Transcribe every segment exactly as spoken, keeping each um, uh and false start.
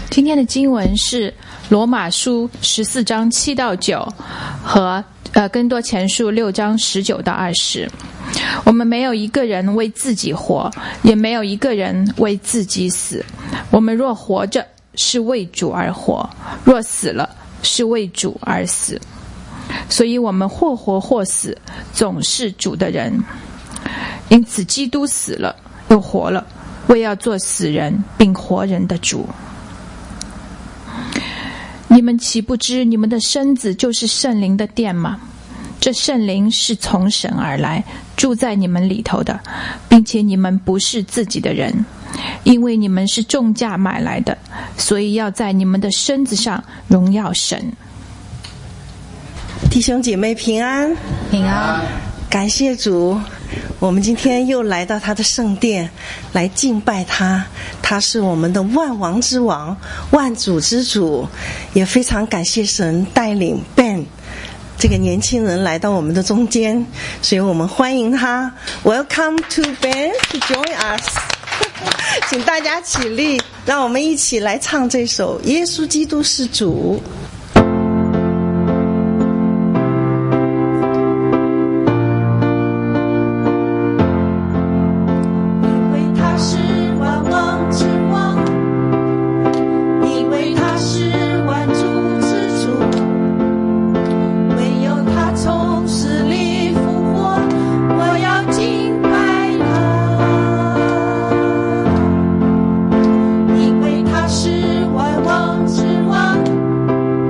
今天的经文是罗马书十四章七到九和呃更多前书六章十九到二十。我们没有一个人为自己活，也没有一个人为自己死。我们若活着，是为主而活；若死了，是为主而死。所以我们或活或死，总是主的人。因此基督死了，又活了，为要做死人并活人的主。你们岂不知你们的身子就是圣灵的殿吗？这圣灵是从神而来，住在你们里头的，并且你们不是自己的人，因为你们是重价买来的，所以要在你们的身子上荣耀神。 弟兄姐妹平安， 平安。 感谢主，我们今天又来到他的圣殿来敬拜他，他是我们的万王之王，万主之主。也非常感谢神带领 Ben 这个年轻人来到我们的中间，所以我们欢迎他。 Welcome to Ben to join us 请大家起立，让我们一起来唱这首耶稣基督是主。 因为他是万王之王，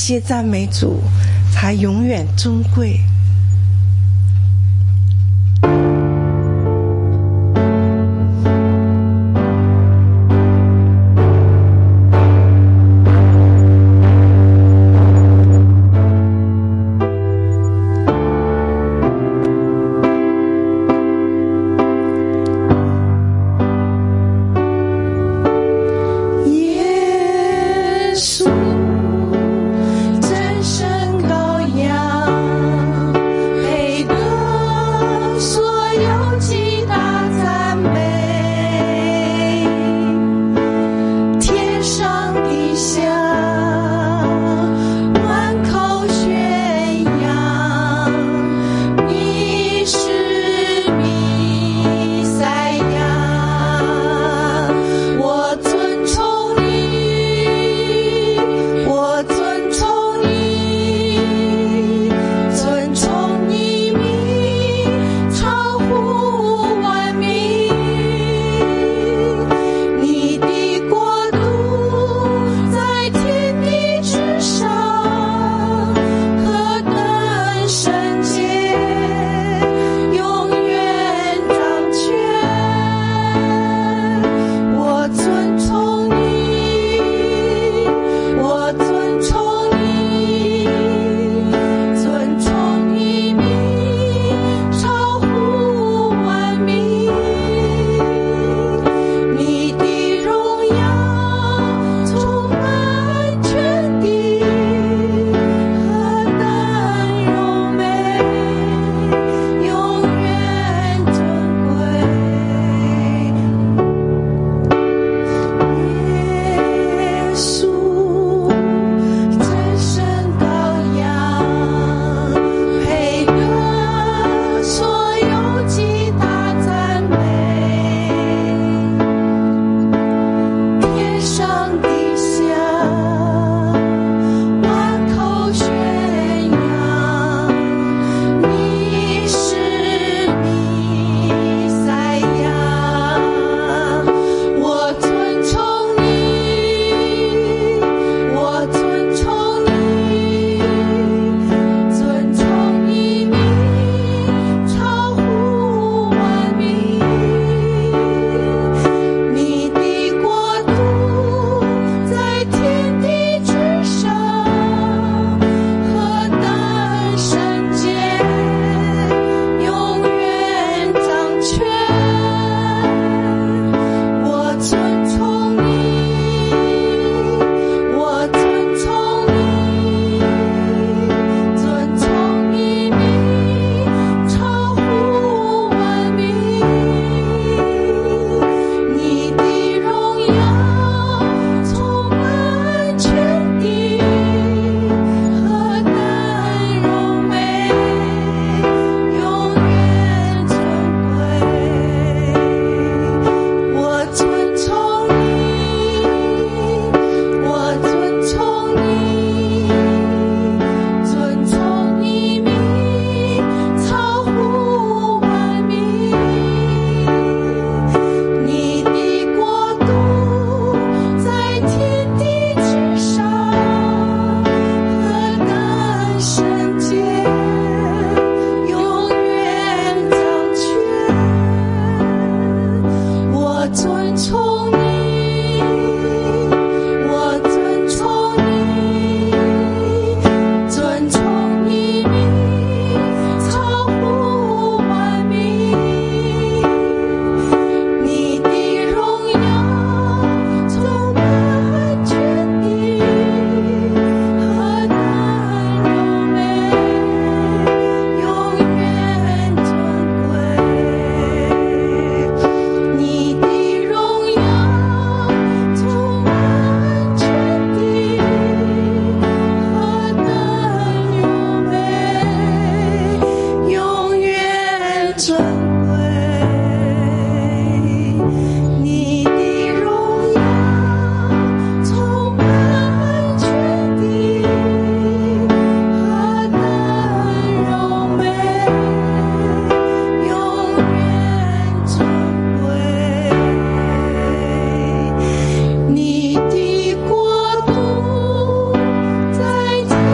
谢赞美主，他永远尊贵。 你的国度在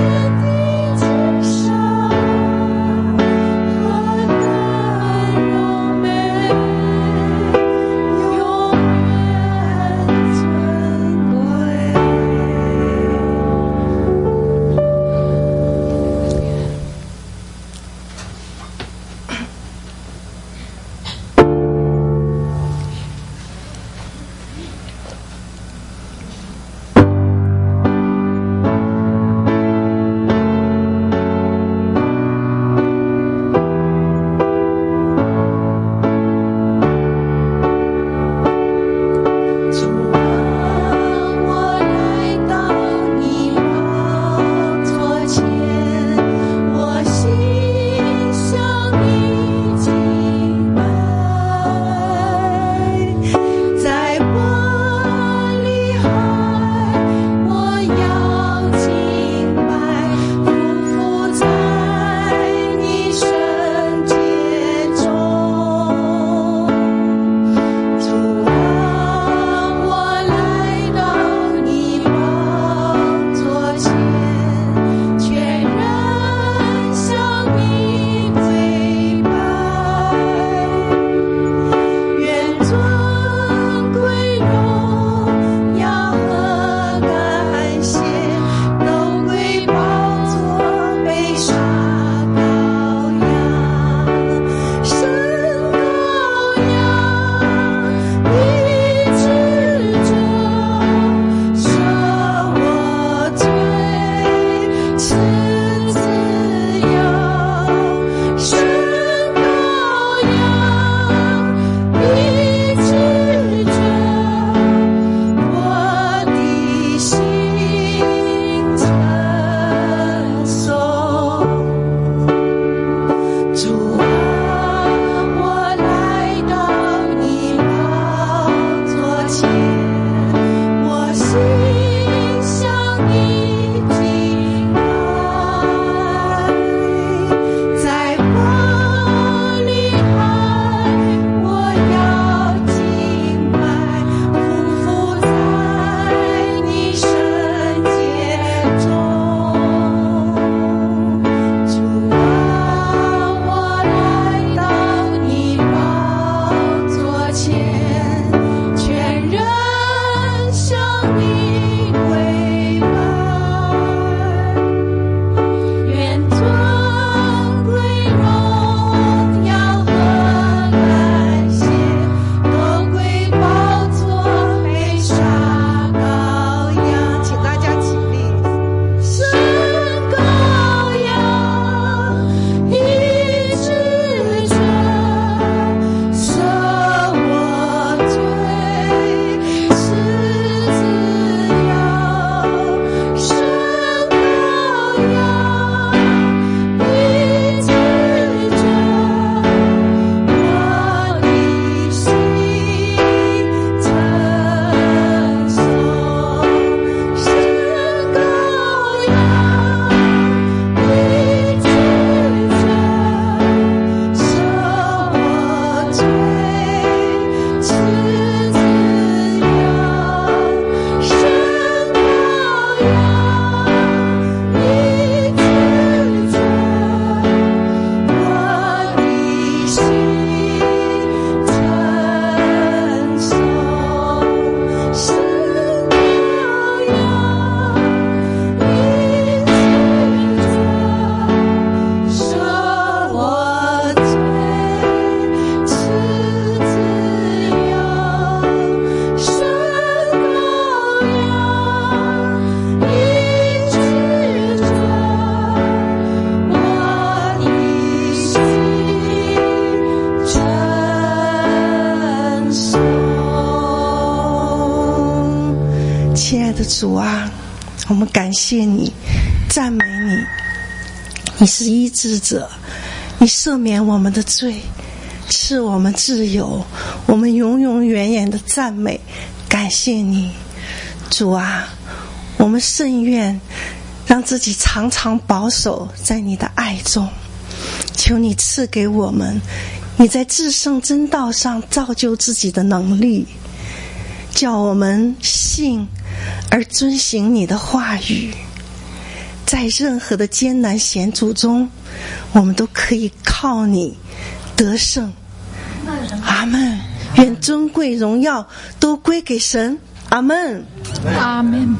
主啊，我们感谢你，赞美你，你是医治者，你赦免我们的罪，赐我们自由，我们永永远远的赞美感谢你。主啊，我们甚愿让自己常常保守在你的爱中，求你赐给我们你在至圣真道上造就自己的能力，叫我们信而遵行你的话语，在任何的艰难险阻中，我们都可以靠你得胜。阿们。愿尊贵荣耀都归给神。阿们。 阿们。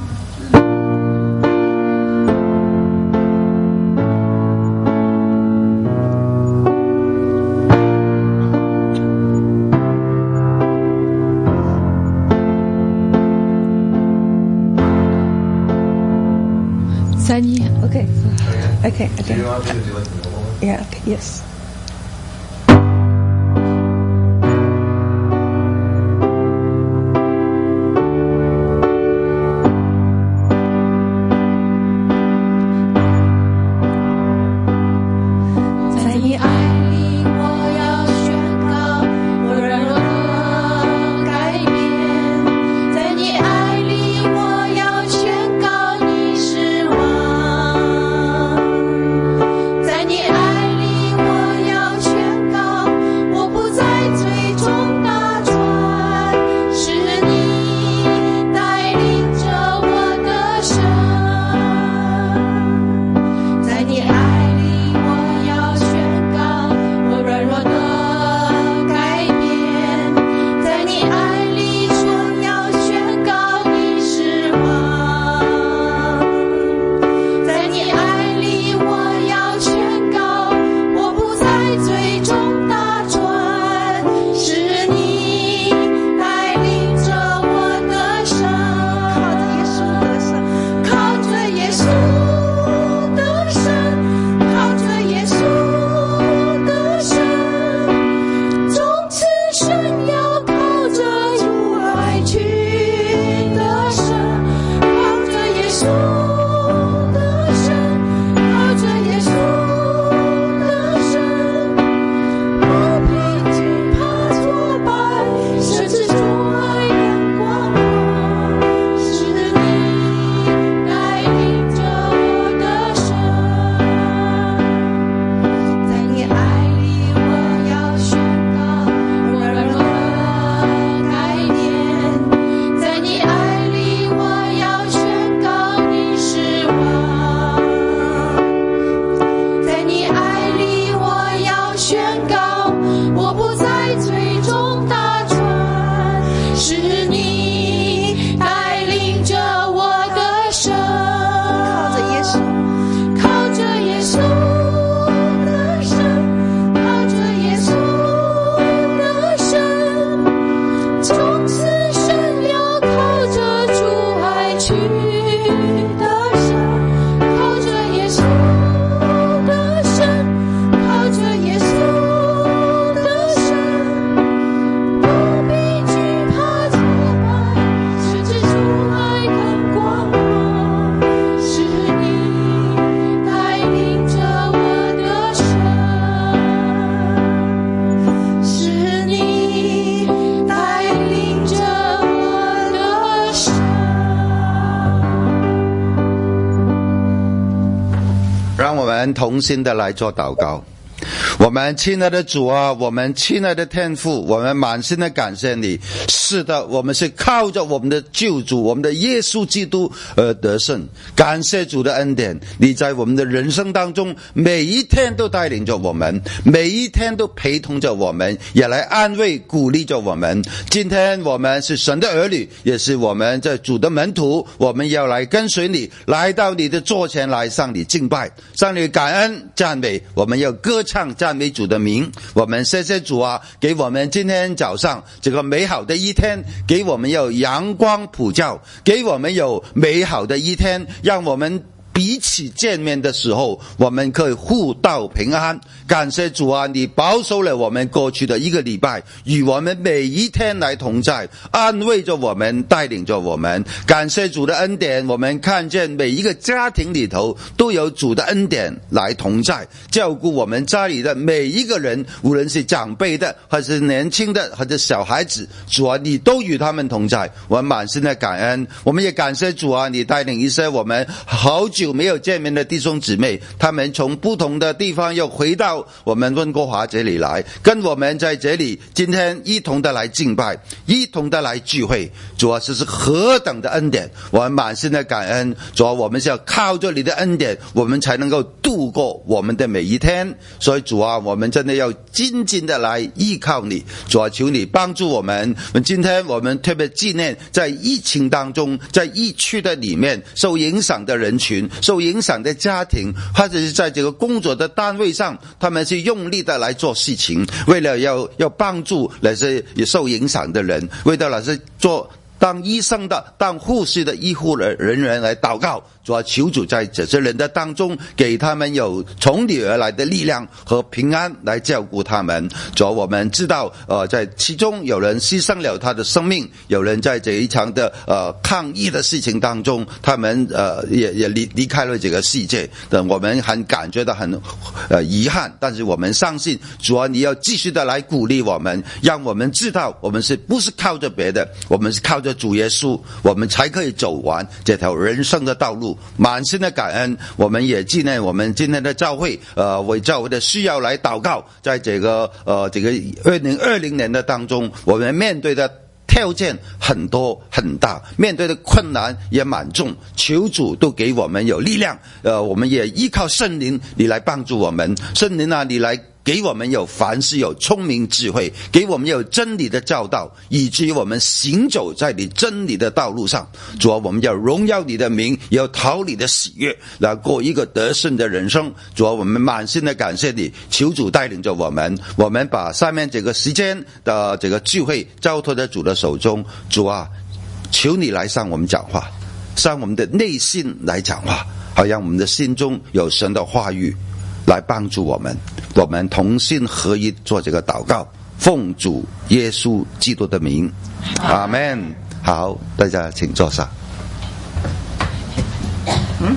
三一 Okay. Okay. Okay. Yeah. Okay. Yes. 同心的来做祷告。我们亲爱的主啊，我们亲爱的天父，我们满心的感谢你。是的，我们是靠着我们的救主，我们的耶稣基督而得胜。感谢主的恩典，你在我们的人生当中每一天都带领着我们，每一天都陪同着我们，也来安慰鼓励着我们。今天我们是神的儿女，也是我们在主的门徒，我们要来跟随你，来到你的座前来向你敬拜，向你感恩赞美。我们要歌唱赞美主的名。我们谢谢主啊，给我们今天早上这个美好的一天，给我们有阳光普照，给我们有美好的一天，让我们彼此见面的时候，我们可以互道平安。感谢主啊，你保守了我们过去的一个礼拜，与我们每一天来同在，安慰着我们，带领着我们。感谢主的恩典，我们看见每一个家庭里头都有主的恩典来同在，照顾我们家里的每一个人，无论是长辈的还是年轻的还是小孩子，主啊，你都与他们同在，我们满心的感恩。我们也感谢主啊，你带领一些我们好久没有见面的弟兄姊妹，他们从不同的地方又回到我们温哥华这里来，跟我们在这里今天一同的来敬拜，一同的来聚会。主啊，这是何等的恩典，我们满心的感恩。主啊，我们是要靠着你的恩典，我们才能够度过我们的每一天。所以主啊，我们真的要紧紧的来依靠你。主啊，求你帮助我们。今天我们特别纪念在疫情当中，在疫区的里面受影响的人群，受影响的家庭，或者是在这个工作的单位上，他们是用力的来做事情，为了要要帮助那些也受影响的人，为了那些做当医生的、当护士的医护人员来祷告。主啊，求主在这些人的当中，给他们有从你而来的力量和平安来照顾他们。主啊，我们知道呃，在其中有人牺牲了他的生命，有人在这一场的呃抗议的事情当中，他们呃也也离离开了这个世界。但我们很感觉到很呃遗憾，但是我们相信主啊，你要继续的来鼓励我们，让我们知道我们是不是靠着别的，我们是靠着主耶稣，我们才可以走完这条人生的道路。满心的感恩，我们也纪念我们今天的教会，呃，为教会的需要来祷告。在这个呃这个二零二零年的当中，我们面对的条件很多很大，面对的困难也蛮重，求主都给我们有力量。呃，我们也依靠圣灵，你来帮助我们。圣灵啊，你来给我们有凡事有聪明智慧，给我们有真理的教导，以至于我们行走在你真理的道路上。主啊，我们要荣耀你的名，也要讨你的喜悦，来过一个得胜的人生。主啊，我们满心的感谢你，求主带领着我们，我们把下面这个时间的这个聚会交托在主的手中。主啊，求你来向我们讲话，向我们的内心来讲话，好让我们的心中有神的话语来帮助我们。我们同心合一做这个祷告，奉主耶稣基督的名，阿们。好，大家请坐下。嗯。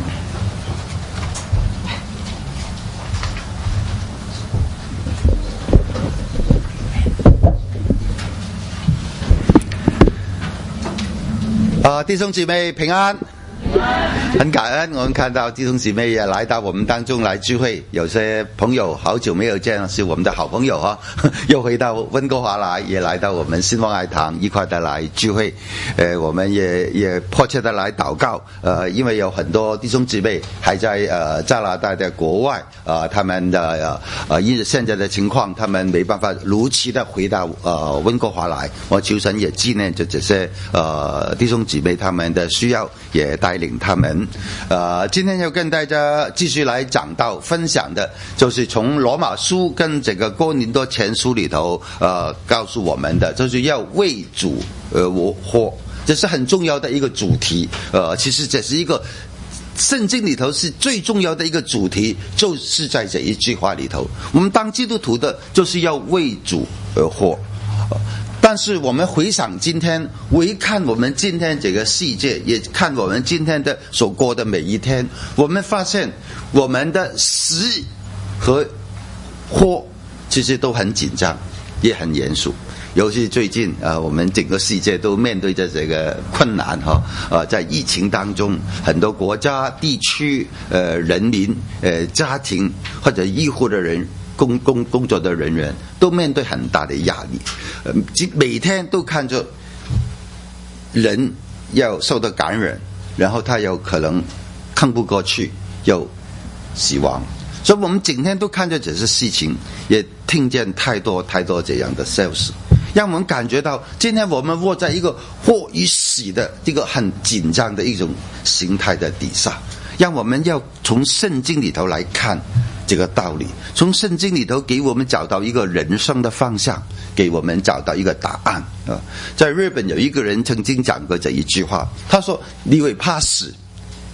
啊，弟兄姊妹平安。很感恩，我们看到弟兄姊妹也来到我们当中来聚会，有些朋友好久没有见，是我们的好朋友哈，又回到温哥华来，也来到我们新望爱堂一块的来聚会。呃，我们也也迫切的来祷告，呃，因为有很多弟兄姊妹还在呃加拿大的国外，呃，他们的呃因现在的情况，他们没办法如期的回到呃温哥华来。我求神也纪念着这些呃弟兄姊妹他们的需要，也带领他们。呃，今天要跟大家继续来讲到分享的，就是从罗马书跟这个哥林多前书里头，呃，告诉我们的，就是要为主呃我活，这是很重要的一个主题。呃，其实这是一个圣经里头是最重要的一个主题，就是在这一句话里头，我们当基督徒的，就是要为主而活。但是我们回想今天，回看我们今天这个世界，也看我们今天的所过的每一天，我们发现我们的死和活其实都很紧张，也很严肃。尤其最近呃，我们整个世界都面对着这个困难哈，呃，在疫情当中，很多国家、地区、呃人民、呃家庭或者医护的人。工工工作的人员都面对很大的压力，呃，每天都看着人要受到感染，然后他有可能看不过去，又死亡，所以我们整天都看着这些事情，也听见太多太多这样的消息，让我们感觉到今天我们活在一个活与死的这个很紧张的一种形态的底下，让我们要从圣经里头来看这个道理，从圣经里头给我们找到一个人生的方向，给我们找到一个答案啊！在日本有一个人曾经讲过这一句话，他说：“你会怕死，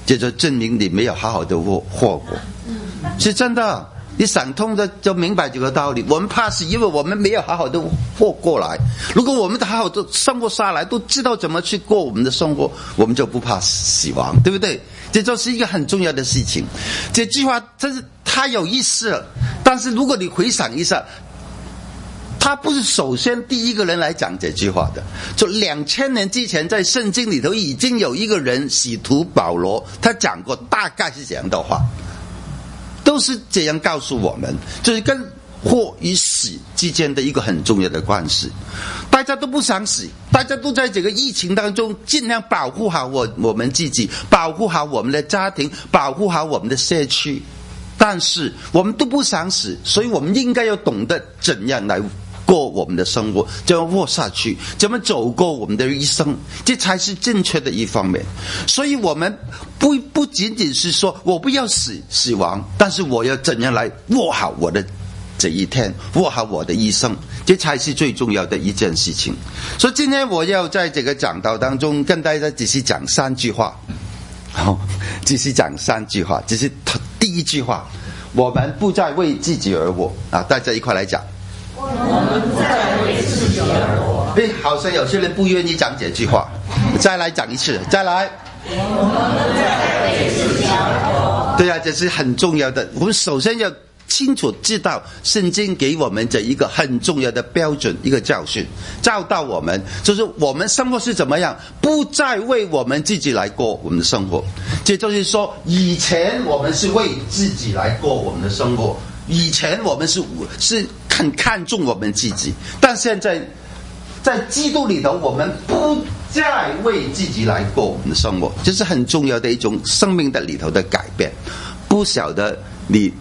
这就证明你没有好好的活活过，是真的。你想通的就明白这个道理。我们怕死，因为我们没有好好的活过来。如果我们好好的生活下来，都知道怎么去过我们的生活，我们就不怕死亡，对不对？这就是一个很重要的事情。这句话真是太有意思了。但是如果你回想一下，他不是首先第一个人来讲这句话的，就两千年之前在圣经里头已经有一个人使徒保罗，他讲过大概是这样的话，都是这样告诉我们，就是跟活与死之间的一个很重要的关系。大家都不想死，大家都在这个疫情当中尽量保护好我我们自己，保护好我们的家庭，保护好我们的社区，但是我们都不想死，所以我们应该要懂得怎样来过我们的生活，怎么活下去，怎么走过我们的一生，这才是正确的一方面。所以我们不不仅仅是说我不要死死亡，但是我要怎样来过好我的这一天，过好我的一生，这才是最重要的一件事情。所以今天我要在这个讲道当中跟大家只是讲三句话，好，只是讲三句话，只是第一句话，我们不再为自己而活啊！大家一块来讲。我们不再为自己而活。哎，好像有些人不愿意讲这句话，再来讲一次，再来。我们不再为自己而活。对啊，这是很重要的。我们首先要清楚知道，圣经给我们这一个很重要的标准，一个教训，教导我们，就是我们生活是怎么样，不再为我们自己来过我们的生活。这就是说，以前我们是为自己来过我们的生活。以前我们是是很看重我们自己，但现在在基督里头，我们不再为自己来过我们的生活，这是很重要的一种生命的里头的改变。不晓得你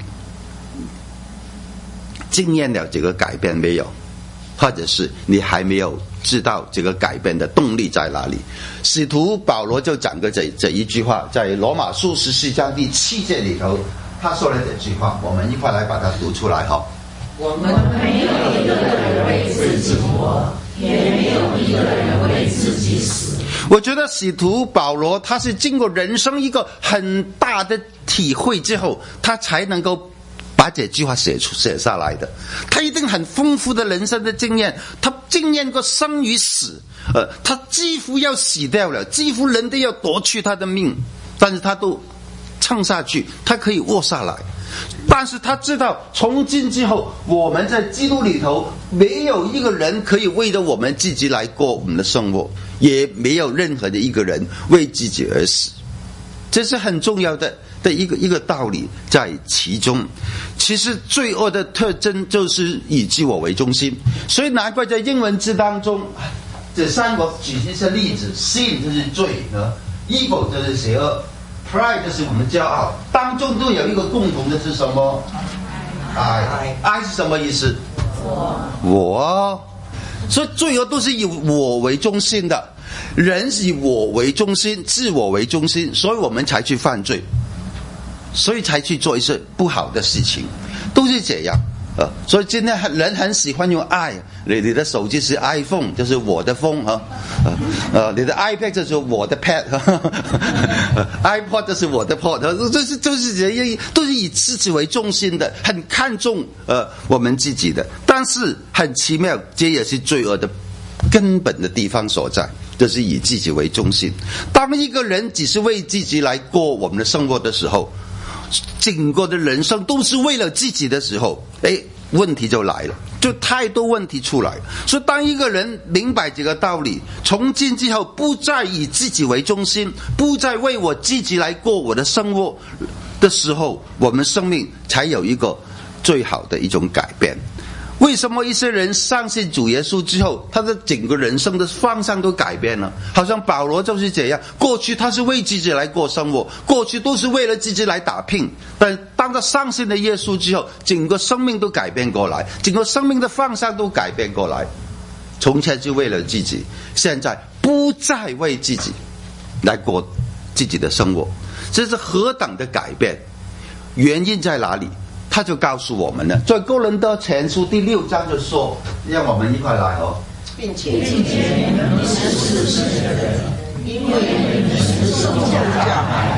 经验了这个改变没有，或者是你还没有知道这个改变的动力在哪里。使徒保罗就讲过这这一句话，在罗马书十四章第七节里头，他说了这句话，我们一块来把它读出来哈。我们没有一个人为自己活，也没有一个人为自己死。我觉得使徒保罗他是经过人生一个很大的体会之后，他才能够把这句话写出写下来的。他一定很丰富的人生的经验，他经验过生与死，呃，他几乎要死掉了，几乎人都要夺去他的命，但是他都撑下去，他可以握下来。但是他知道从今之后，我们在基督里头没有一个人可以为着我们自己来过我们的生活，也没有任何的一个人为自己而死。这是很重要的的一个一个道理在其中。其实罪恶的特征就是以自我为中心，所以难怪在英文字当中，这三个举一些例子 ，sin 就是罪呢 ，evil 就是邪恶。Pride 就是我们骄傲，当中都有一个共同的是什么？爱，爱是什么意思？我，我，所以罪恶都是以我为中心的，人是以我为中心，自我为中心，所以我们才去犯罪，所以才去做一些不好的事情，都是这样。呃，所以今天人很喜欢用爱，你你的手机是 iPhone， 就是我的风哈，呃呃，你的 iPad 就是我的 pad，iPod 就是我的 pod， 这是都是这样，都是以自己为中心的，很看重呃我们自己的。但是很奇妙，这也是罪恶的根本的地方所在，就是以自己为中心。当一个人只是为自己来过我们的生活的时候，整个的人生都是为了自己的时候，哎，问题就来了，就太多问题出来了。所以当一个人明白这个道理，从今之后不再以自己为中心，不再为我自己来过我的生活的时候，我们生命才有一个最好的一种改变。为什么一些人相信主耶稣之后，他的整个人生的方向都改变了？好像保罗就是这样，过去他是为自己来过生活，过去都是为了自己来打拼，但当他相信了耶稣之后，整个生命都改变过来，整个生命的方向都改变过来。从前就为了自己，现在不再为自己来过自己的生活，这是何等的改变？原因在哪里？他就告诉我们了，在哥林多前书第六章就说，让我们一块来哦，并且并且你是世世的人，因为你是受教下来的，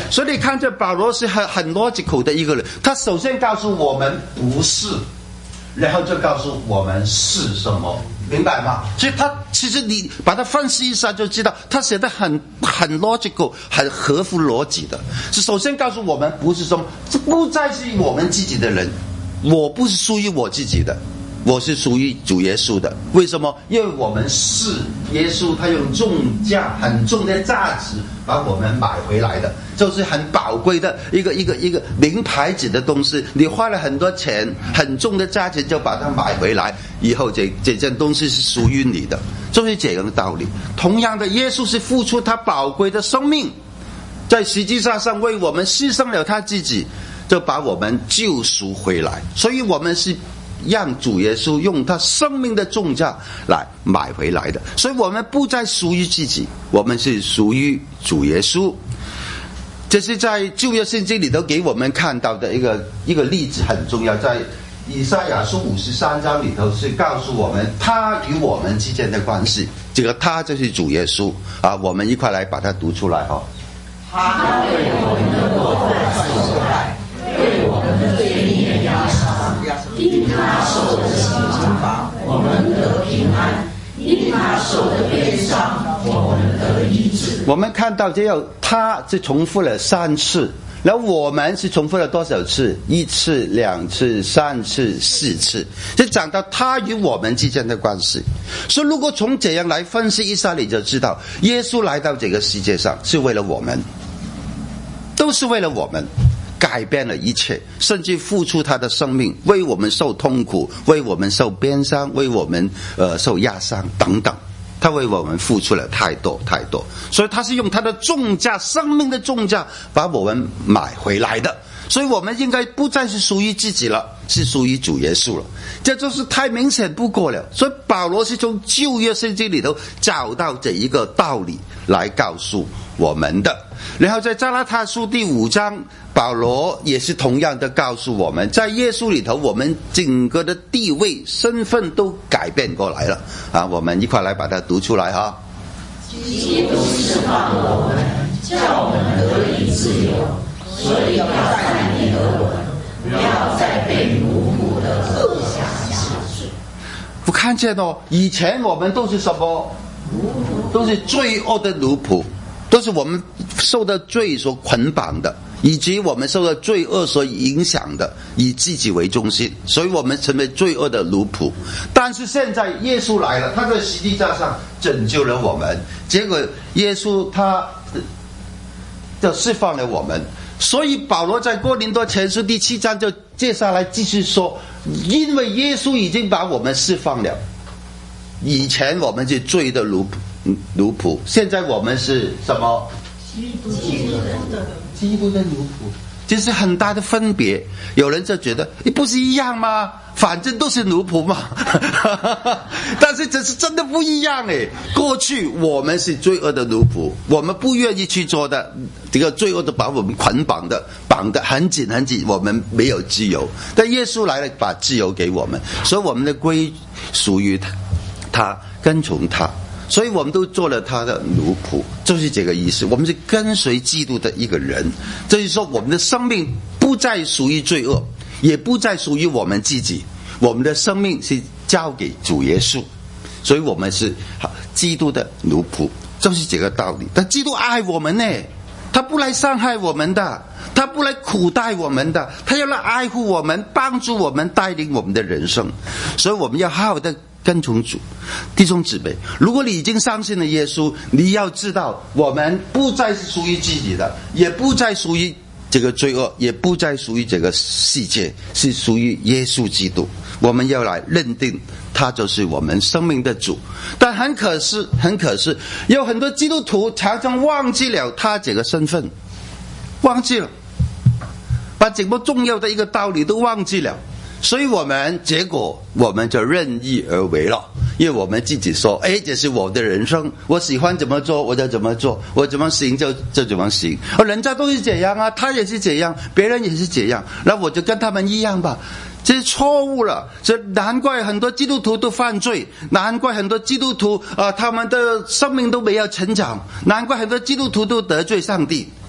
所以你看这保罗是很很 logical 的一个人，他首先告诉我们不是，然后就告诉我们是什么，明白吗？所以他其实你把它分析一下就知道，他写的很很 logical， 很合乎逻辑的。是首先告诉我们不是什么，这不再是我们自己的人，我不是属于我自己的，我是属于主耶稣的。为什么？因为我们是耶稣，他用重价很重的价值把我们买回来的，就是很宝贵的一个一个一个名牌子的东西，你花了很多钱很重的价钱就把它买回来，以后这这件东西是属于你的，就是这样的道理。同样的，耶稣是付出他宝贵的生命，在十字架上为我们牺牲了他自己，就把我们救赎回来。所以我们是让主耶稣用他生命的重价来买回来的，所以我们不再属于自己，我们是属于主耶稣。这是在旧约圣经里头给我们看到的一个一个例子，很重要。在以赛亚书五十三章里头是告诉我们他与我们之间的关系，这个他就是主耶稣啊。我们一块来把它读出来哈。 他为我们的过犯受害，为我们的罪孽压伤，因他受的刑罚，我们得平安；因他受的鞭伤，我们得医治。 我们看到这样，他是重复了三次，然后我们是重复了多少次？一次、两次、三次、四次，就讲到他与我们之间的关系。所以如果从这样来分析一下，你就知道耶稣来到这个世界上是为了我们，都是为了我们，改变了一切，甚至付出他的生命，为我们受痛苦，为我们受鞭伤，为我们呃受压伤等等，他为我们付出了太多太多，所以他是用他的重价，生命的重价把我们买回来的。所以我们应该不再是属于自己了，是属于主耶稣了，这就是太明显不过了。所以保罗是从旧约圣经里头找到这一个道理来告诉我们的。然后在加拉太书第五章，保罗也是同样的告诉我们，在耶稣里头我们整个的地位身份都改变过来了啊！我们一块来把它读出来哈。 基督释放我们，叫我们得以自由，所以要站立得稳，不要再被奴仆的恶想辖制。 我看见哦，以前我们都是什么？都是罪恶的奴仆，都是我们受到罪所捆绑的，以及我们受到罪恶所影响的，以自己为中心，所以我们成为罪恶的奴仆。但是现在耶稣来了，他在十字架上拯救了我们，结果耶稣他就释放了我们。所以保罗在哥林多前书第七章就接下来继续说，因为耶稣已经把我们释放了，以前我们是罪的奴仆奴仆，现在我们是什么？基督的基督的奴仆，这是很大的分别。有人就觉得你不是一样吗？反正都是奴仆嘛。但是这是真的不一样诶。过去我们是罪恶的奴仆，我们不愿意去做的，这个罪恶的把我们捆绑的绑得很紧很紧，我们没有自由。但耶稣来了，把自由给我们，所以我们的归属于他，他跟从他，所以我们都做了他的奴仆，就是这个意思。我们是跟随基督的一个人，这就是说我们的生命不再属于罪恶，也不再属于我们自己，我们的生命是交给主耶稣，所以我们是基督的奴仆，就是这个道理。但基督爱我们呢，他不来伤害我们的，他不来苦待我们的，他要来爱护我们，帮助我们，带领我们的人生。所以我们要好好的跟从主。弟兄姊妹，如果你已经相信了耶稣，你要知道我们不再是属于自己的，也不再属于这个罪恶，也不再属于这个世界，是属于耶稣基督。我们要来认定他就是我们生命的主。但很可惜很可惜有很多基督徒常常忘记了他这个身份，忘记了，把整个重要的一个道理都忘记了。所以我们结果我们就任意而为了，因为我们自己说，哎，这是我的人生，我喜欢怎么做我就怎么做，我怎么行就就怎么行，而人家都是这样啊，他也是这样，别人也是这样，那我就跟他们一样吧。这是错误了，这难怪很多基督徒都犯罪，难怪很多基督徒啊、呃，他们的生命都没有成长，难怪很多基督徒都得罪上帝。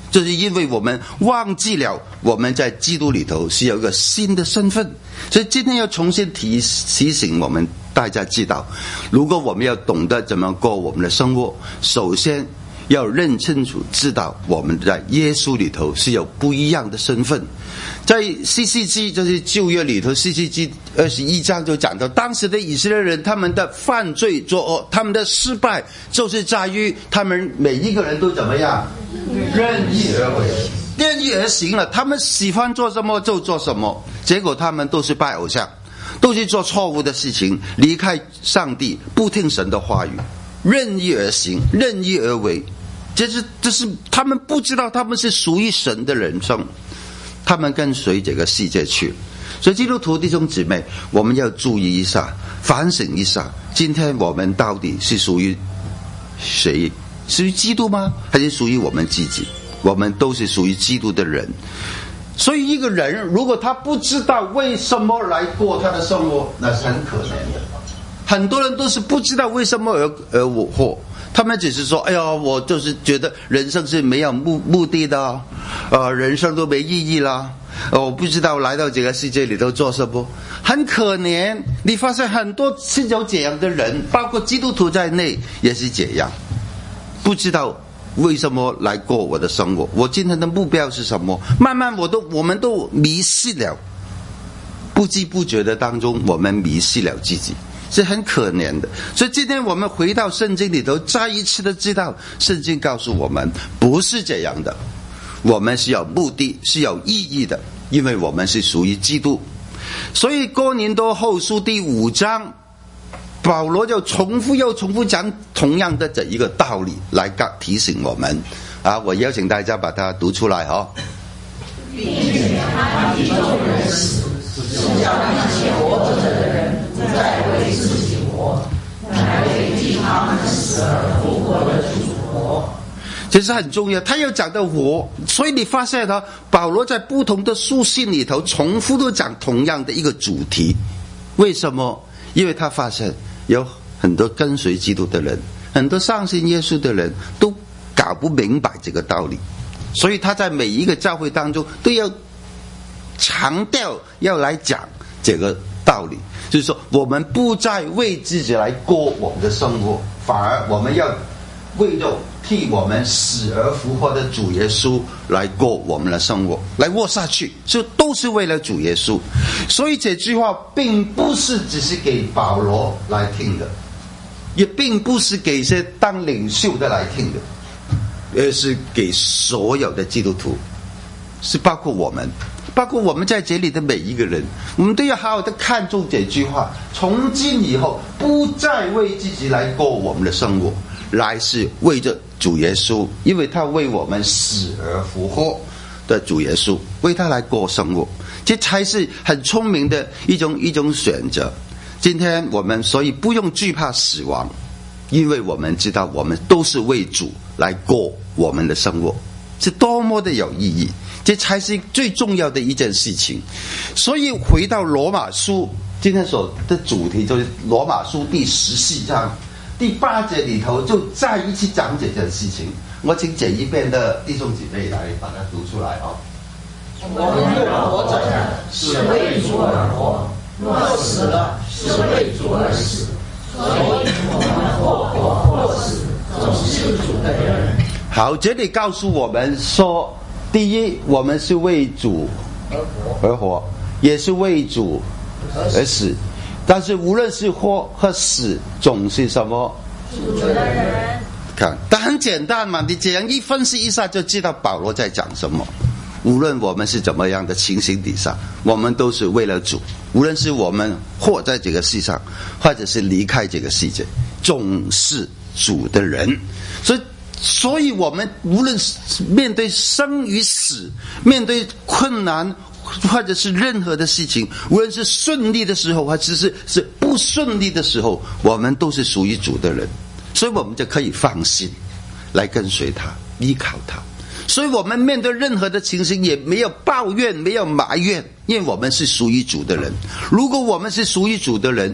就是因为我们忘记了我们在基督里头是有一个新的身份。所以今天要重新提提醒我们大家知道，如果我们要懂得怎么过我们的生活，首先要认清楚知道我们在耶稣里头是有不一样的身份。在士师记，就是旧约里头士师记二十一章就讲到，当时的以色列人他们的犯罪作恶，他们的失败就是在于他们每一个人都怎么样任意而为，任意而行了，他们喜欢做什么就做什么，结果他们都是拜偶像，都是做错误的事情，离开上帝，不听神的话语，任意而行，任意而为。这是这是他们不知道他们是属于神的人生，他们跟随这个世界去。所以基督徒弟兄姊妹，我们要注意一下，反省一下，今天我们到底是属于谁？属于基督吗？还是属于我们自己？我们都是属于基督的人。所以一个人如果他不知道为什么来过他的生活，那是很可怜的。很多人都是不知道为什么而而活，他们只是说，哎呀，我就是觉得人生是没有目目的的，呃，人生都没意义啦，呃，我不知道来到这个世界里头做什么，很可怜。你发现很多是有这样的人，包括基督徒在内也是这样，不知道为什么来过我的生活，我今天的目标是什么？慢慢我都我们都迷失了，不知不觉的当中，我们迷失了自己。是很可怜的。所以今天我们回到圣经里头，再一次的知道圣经告诉我们不是这样的，我们是有目的，是有意义的，因为我们是属于基督。所以哥林多后书第五章，保罗就重复又重复讲同样的这一个道理来提醒我们啊！我邀请大家把它读出来哦。 并且他以众人死，是叫那些活着的人不再为自己活，乃为替他们死而复活的主活。 其实很重要，他又讲到活，所以你发现呢，保罗在不同的书信里头重复都讲同样的一个主题。为什么？因为他发现有很多跟随基督的人，很多相信耶稣的人都搞不明白这个道理，所以他在每一个教会当中都要强调要来讲这个道理，就是说我们不再为自己来过我们的生活，反而我们要为着替我们死而复活的主耶稣来过我们的生活，来活下去，就都是为了主耶稣。所以这句话并不是只是给保罗来听的，也并不是给一些当领袖的来听的，而是给所有的基督徒，是包括我们，包括我们在这里的每一个人，我们都要好好的看重这句话，从今以后不再为自己来过我们的生活，来是为着主耶稣，因为他为我们死而复活的主耶稣，为他来过生活，这才是很聪明的一种一种选择。今天我们所以不用惧怕死亡，因为我们知道我们都是为主来过我们的生活，是多么的有意义，这才是最重要的一件事情。所以回到罗马书，今天所的主题就是罗马书第十四章第八节里头就再一次讲这件事情。我请这一边的弟兄姐妹来把它读出来啊。 我们若活着是为主而活，若死了是为主而死，所以我们或活或死总是主的人。 好，这里告诉我们说，第一，我们是为主而活，也是为主而死，但是无论是活和死，总是什么？ 主的人。 看，但很简单嘛，你这样一分析一下就知道保罗在讲什么。无论我们是怎么样的情形底下，我们都是为了主，无论是我们活在这个世上，或者是离开这个世界，总是主的人。所以所以我们无论是面对生与死，面对困难或者是任何的事情，无论是顺利的时候或者是是不顺利的时候，我们都是属于主的人，所以我们就可以放心来跟随他，依靠他。所以我们面对任何的情形也没有抱怨，没有埋怨，因为我们是属于主的人。如果我们是属于主的人，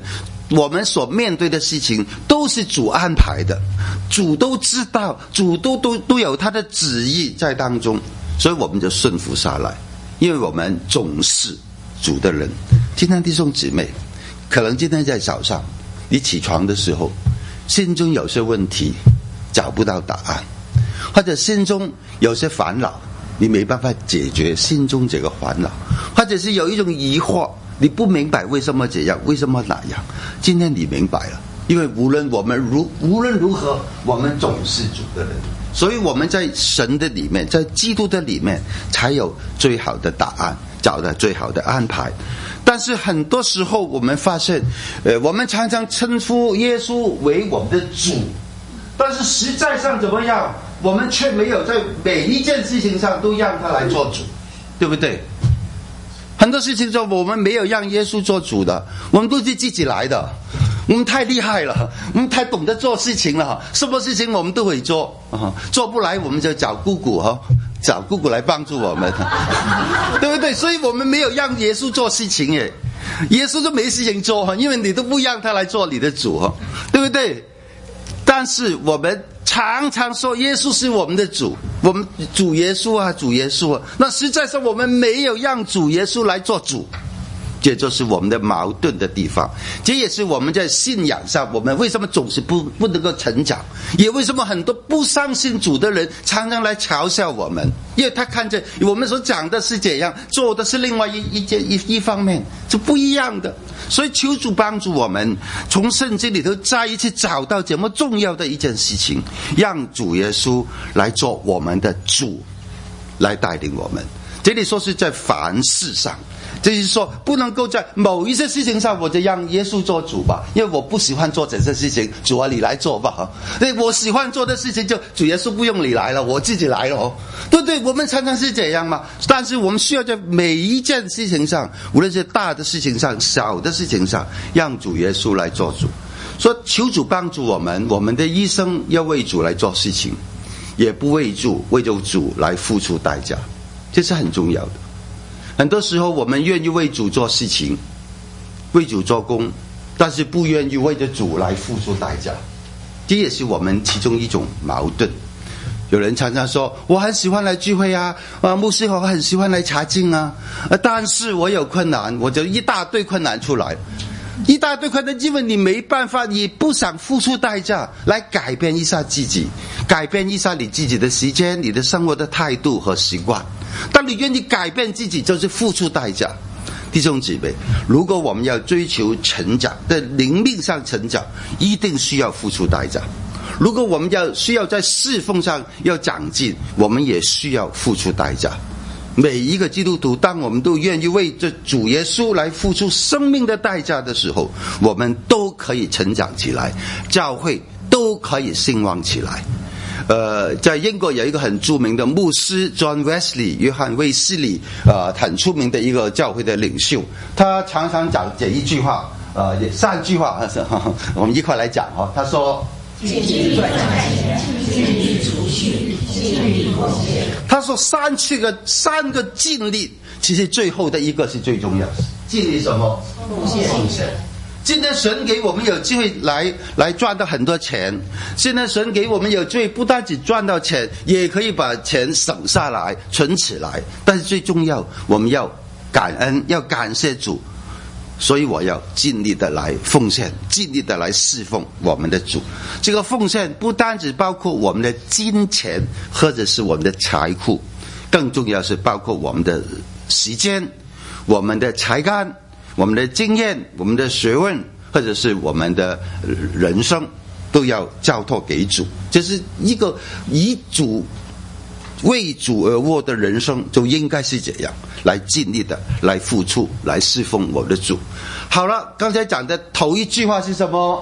我们所面对的事情都是主安排的，主都知道，主都都都有他的旨意在当中，所以我们就顺服下来，因为我们总是主的人。今天弟兄姊妹，可能今天在早上你起床的时候，心中有些问题找不到答案，或者心中有些烦恼，你没办法解决心中这个烦恼，或者是有一种疑惑，你不明白为什么这样，为什么那样。今天你明白了，因为无论我们如无论如何，我们总是主的人，所以我们在神的里面，在基督的里面，才有最好的答案，找到最好的安排。但是很多时候我们发现，呃，我们常常称呼耶稣为我们的主，但是实在上怎么样，我们却没有在每一件事情上都让他来做主，对不对？很多事情上我们没有让耶稣做主的，我们都是自己来的。我们太厉害了，我们太懂得做事情了，什么事情我们都会做，做不来我们就找姑姑哈，找姑姑来帮助我们，对不对？所以我们没有让耶稣做事情耶，耶稣就没事情做，因为你都不让他来做你的主，对不对？但是我们常常说耶稣是我们的主，我们主耶稣啊，主耶稣啊，那实在上我们没有让主耶稣来做主，这就是我们的矛盾的地方。这也是我们在信仰上，我们为什么总是不不能够成长，也为什么很多不相信主的人常常来嘲笑我们，因为他看着我们所讲的是这样，做的是另外一一件一一方面，是不一样的。所以求主帮助我们从圣经里头再一次找到这么重要的一件事情，让主耶稣来做我们的主，来带领我们。这里说是在凡事上，这就是说不能够在某一些事情上我就让耶稣做主吧，因为我不喜欢做这些事情，主啊你来做吧。对，我喜欢做的事情就主耶稣不用你来了，我自己来了，对不对？我们常常是这样嘛。但是我们需要在每一件事情上，无论是大的事情上小的事情上，让主耶稣来做主。说求主帮助我们，我们的一生要为主来做事情，也不为主为着主来付出代价，这是很重要的。很多时候我们愿意为主做事情，为主做工，但是不愿意为着主来付出代价，这也是我们其中一种矛盾。有人常常说我很喜欢来聚会啊，啊牧师我很喜欢来查经啊，但是我有困难，我就一大堆困难出来，一大堆困难，因为你没办法，你不想付出代价来改变一下自己，改变一下你自己的时间，你的生活的态度和习惯。当你愿意改变自己，就是付出代价。弟兄姊妹，如果我们要追求成长，在灵命上成长，一定需要付出代价。如果我们要需要在侍奉上要长进，我们也需要付出代价。每一个基督徒，当我们都愿意为这主耶稣来付出生命的代价的时候，我们都可以成长起来，教会都可以兴旺起来。呃，在英国有一个很著名的牧师 John Wesley 约翰卫斯理，呃，很出名的一个教会的领袖，他常常讲这一句话，呃，三句话，我们一块来讲哈。他说：尽力赚钱，尽力储蓄，尽力奉献。他说三去个三个尽力，其实最后的一个是最重要的，尽力什么？奉献。奉献。今天神给我们有机会来来赚到很多钱，现在神给我们有机会不单只赚到钱，也可以把钱省下来存起来，但是最重要我们要感恩，要感谢主，所以我要尽力的来奉献，尽力的来侍奉我们的主。这个奉献不单只包括我们的金钱或者是我们的财富，更重要是包括我们的时间，我们的才干，我们的经验，我们的学问，或者是我们的人生，都要交托给主。这是一个以主为主而活的人生，就应该是这样，来尽力的来付出，来侍奉我的主。好了，刚才讲的头一句话是什么？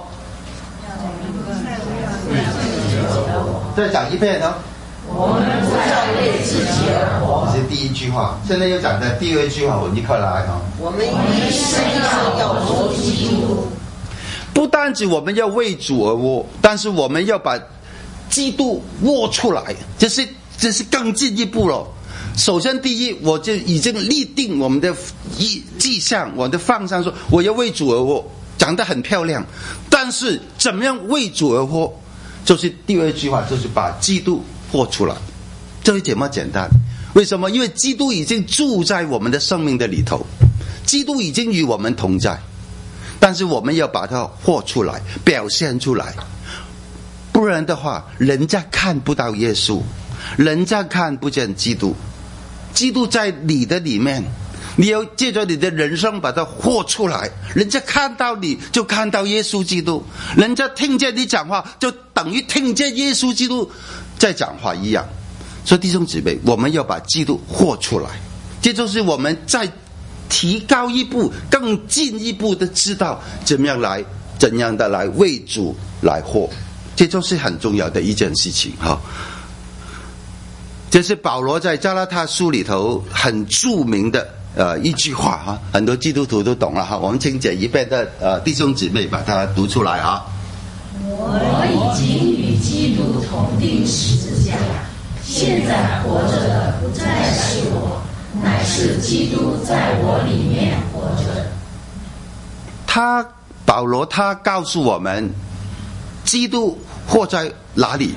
再讲一遍啊！我们不再为自己而活，这是第一句话。现在又讲的第二句话，我们一块来啊！我们一生要要活基督。不单止我们要为主而活，但是我们要把基督活出来，这是这是更进一步了。首先，第一，我就已经立定我们的迹象，我的方向，说我要为主而活。 长得很漂亮，但是怎么样为主而活，就是第二句话，就是把基督活出来。这会怎么简单？为什么？因为基督已经住在我们的生命的里头，基督已经与我们同在，但是我们要把它活出来，表现出来，不然的话，人家看不到耶稣，人家看不见基督。基督在你的里面，你要借着你的人生把它活出来，人家看到你就看到耶稣基督，人家听见你讲话就等于听见耶稣基督在讲话一样。所以弟兄姊妹，我们要把基督活出来，这就是我们再提高一步，更进一步的知道怎么样来怎样的来为主来活，这就是很重要的一件事情哈。这是保罗在加拉太书里头很著名的呃一句话哈，很多基督徒都懂了哈。我们请简一遍的呃弟兄姊妹把它读出来啊。 我已经与基督同钉十字架，现在活着的不再是我，乃是基督在我里面活着。 他保罗他告诉我们，基督活在哪里？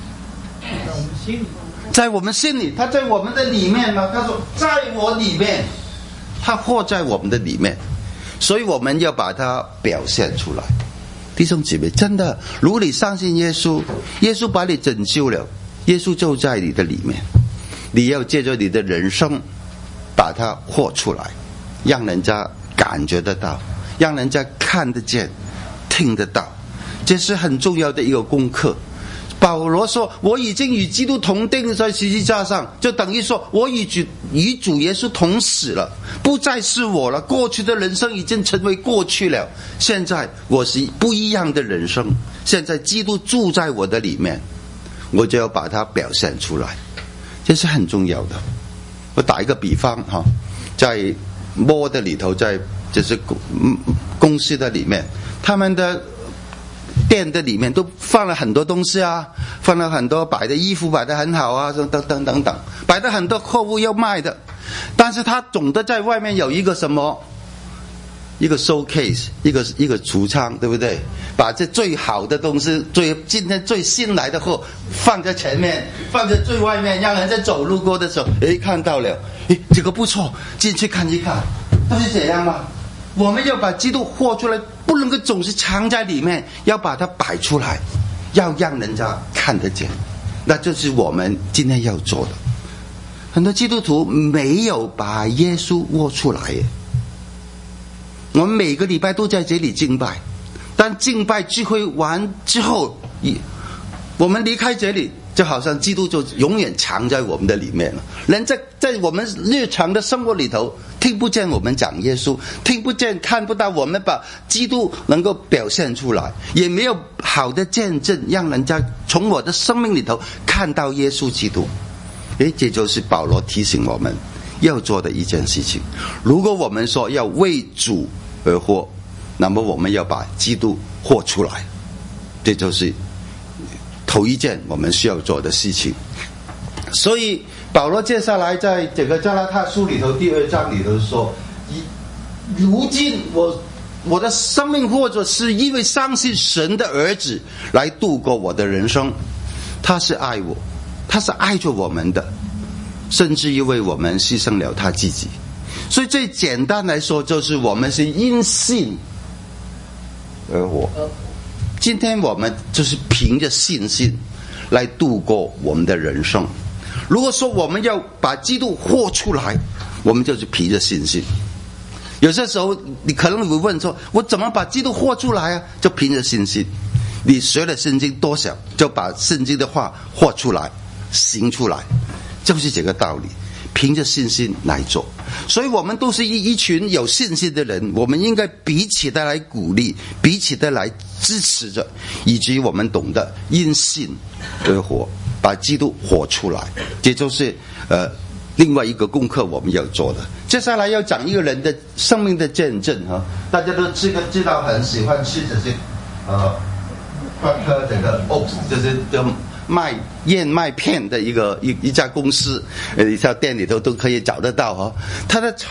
在我们心里，他在我们的里面嘛。他说在我里面，他活在我们的里面，所以我们要把它表现出来。弟兄姊妹，真的，如果你相信耶稣，耶稣把你拯救了，耶稣就在你的里面，你要借着你的人生把它活出来，让人家感觉得到，让人家看得见听得到，这是很重要的一个功课。保罗说我已经与基督同钉在十字架上，就等于说我与主与主耶稣同死了，不再是我了，过去的人生已经成为过去了，现在我是不一样的人生，现在基督住在我的里面，我就要把它表现出来，这是很重要的。我打一个比方哈，在摩的里头，在就是公司的里面，他们的店的里面都放了很多东西啊，放了很多摆的衣服摆得很好啊，等等等等，摆的很多货物要卖的，但是他总的在外面有一个什么，一个 showcase， 一个一个橱窗，对不对？把这最好的东西，最今天最新来的货放在前面，放在最外面，让人在走路过的时候，诶，看到了，诶，这个不错，进去看一看，都是这样吗？我们要把基督活出来，不能够总是藏在里面，要把它摆出来，要让人家看得见，那就是我们今天要做的。很多基督徒没有把耶稣活出来耶。我们每个礼拜都在这里敬拜，但敬拜聚会完之后，我们离开这里，就好像基督就永远藏在我们的里面了。人在在我们日常的生活里头听不见我们讲耶稣，听不见看不到我们把基督能够表现出来，也没有好的见证让人家从我的生命里头看到耶稣基督。诶，这就是保罗提醒我们要做的一件事情。如果我们说要为主而活，那么我们要把基督活出来，这就是头一件我们需要做的事情。所以保罗接下来在这个加拉太书里头第二章里头说，如今我我的生命或者是因为相信神的儿子来度过我的人生，他是爱我，他是爱着我们的，甚至因为我们牺牲了他自己。所以最简单来说，就是我们是因信而活。今天我们就是凭着信心来度过我们的人生。如果说我们要把基督活出来，我们就是凭着信心。有些时候你可能会问说，我怎么把基督活出来啊？就凭着信心。你学了圣经多少，就把圣经的话活出来行出来，就是这个道理，凭着信心来做。所以我们都是一一群有信心的人，我们应该彼此的来鼓励，彼此的来支持着，以及我们懂得因信而活，把基督活出来。这就是呃另外一个功课我们要做的。接下来要讲一个人的生命的见证哈，大家都知知道很喜欢吃这些呃喝这个 oats， 就是叫卖燕麦片的一个一一家公司，呃，一家店里头都可以找得到哈。他的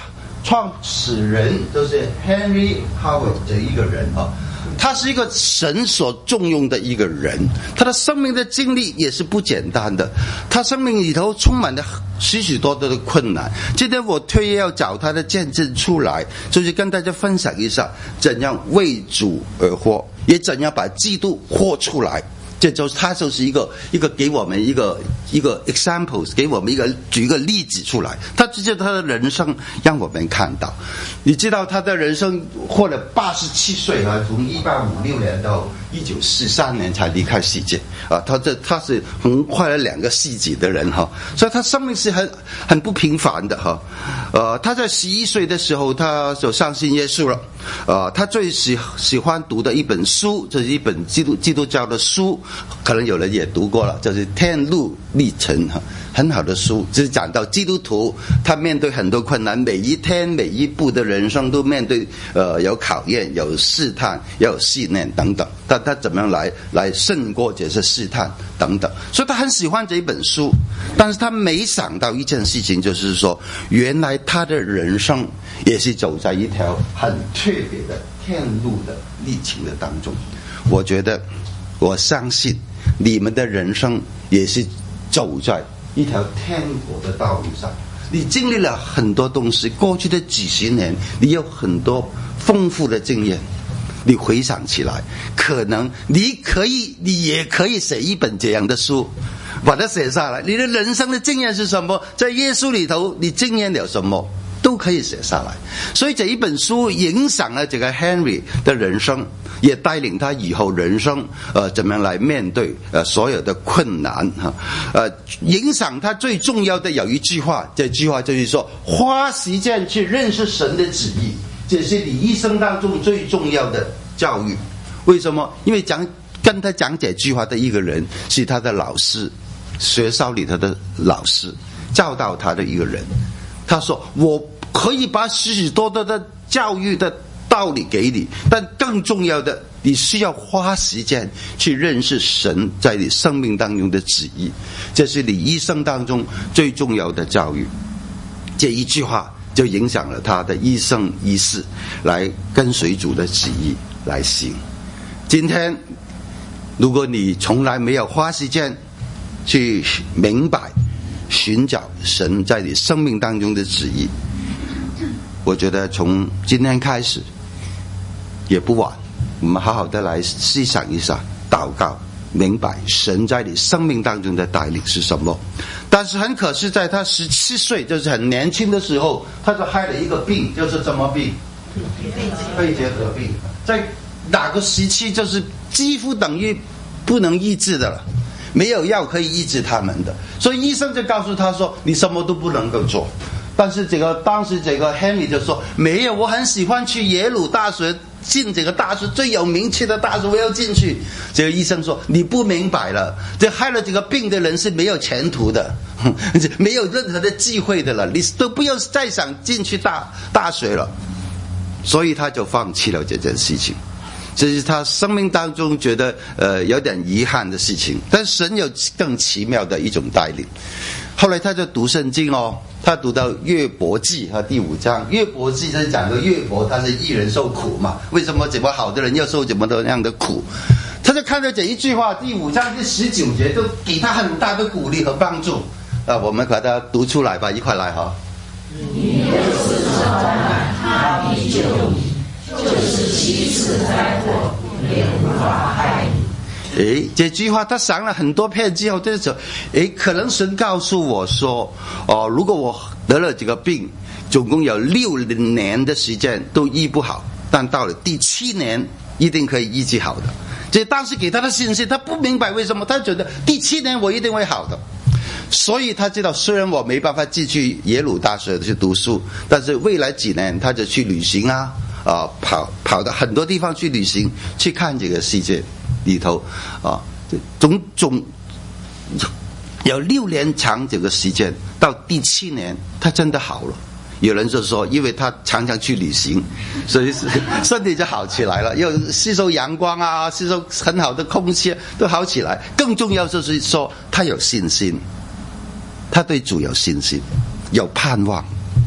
创始人就是 Henry Howard 这一个人啊，他是一个神所重用的一个人，他的生命的经历也是不简单的，他生命里头充满了许许多多的困难。今天我特意要找他的见证出来，就是跟大家分享一下怎样为主而活，也怎样把基督活出来。这就是他就是一个一个给我们一个一个 examples， 给我们一个举一个例子出来。他直接他的人生让我们看到，你知道他的人生活了八十七岁啊，从一八五六年到一九四三年才离开世界啊。他这他是横跨了两个世纪的人哈，所以他生命是很很不平凡的哈。呃，他在十一岁的时候他就相信耶稣了。呃，他最喜喜欢读的一本书就是一本基督基督教的书。可能有人也读过了，就是《天路历程》哈，很好的书，就是讲到基督徒他面对很多困难，每一天每一步的人生都面对呃有考验、有试探、有试炼等等，但他怎么样来来胜过这些试探等等，所以他很喜欢这一本书。但是他没想到一件事情，就是说原来他的人生也是走在一条很特别的天路的历程的当中。我觉得我相信你们的人生也是走在一条天国的道路上，你经历了很多东西，过去的几十年你有很多丰富的经验，你回想起来，可能你可以你也可以写一本这样的书，把它写下来。你的人生的经验是什么，在耶稣里头你经验了什么都可以写下来。所以这一本书影响了这个 Henry 的人生，也带领他以后人生呃怎么样来面对呃所有的困难哈。呃影响他最重要的有一句话，这句话就是说花时间去认识神的旨意，这是你一生当中最重要的教育。为什么？因为讲跟他讲这句话的一个人是他的老师，学校里头的老师教导他的一个人。他说我可以把许许多多的教育的道理给你，但更重要的你需要花时间去认识神在你生命当中的旨意，这是你一生当中最重要的教育。这一句话就影响了他的一生一世，来跟随主的旨意来行。今天如果你从来没有花时间去明白寻找神在你生命当中的旨意，我觉得从今天开始也不晚，我们好好的来思想一下，祷告明白神在你生命当中的带领是什么。但是很可惜，在他十七岁就是很年轻的时候，他就害了一个病，就是什么病？肺结核病。在哪个时期就是几乎等于不能医治的了，没有药可以医治他们的，所以医生就告诉他说你什么都不能够做。但是这个当时这个 Henry 就说没有，我很喜欢去耶鲁大学，进这个大学最有名气的大学我要进去。这个医生说你不明白了，这害了这个病的人是没有前途的，没有任何的机会的了，你都不用再想进去大大学了。所以他就放弃了这件事情，这是他生命当中觉得呃有点遗憾的事情。但神有更奇妙的一种带领。后来他就读圣经哦，他读到约伯记和第五章。约伯记就是讲的约伯他是一人受苦嘛，为什么怎么好的人要受怎么样的苦。他就看到这一句话，第五章第十九节就给他很大的鼓励和帮助啊，我们把它读出来吧，一块来哈。 你六次受难，他必救你；就是七次灾祸，也无法害你。 诶，这句话他想了很多遍之后，就是说，诶，可能神告诉我说，哦，如果我得了这个病，总共有六年的时间都医不好，但到了第七年一定可以医治好的。这当时给他的信心，他不明白为什么，他觉得第七年我一定会好的。所以他知道，虽然我没办法继续耶鲁大学去读书，但是未来几年他就去旅行啊，啊、呃，跑跑到很多地方去旅行，去看这个世界里头啊，总总有六年长这个时间，到第七年他真的好了。有人就说，因为他常常去旅行，所以身体就好起来了，又吸收阳光啊，吸收很好的空气都好起来。更重要就是说，他有信心，他对主有信心，有盼望。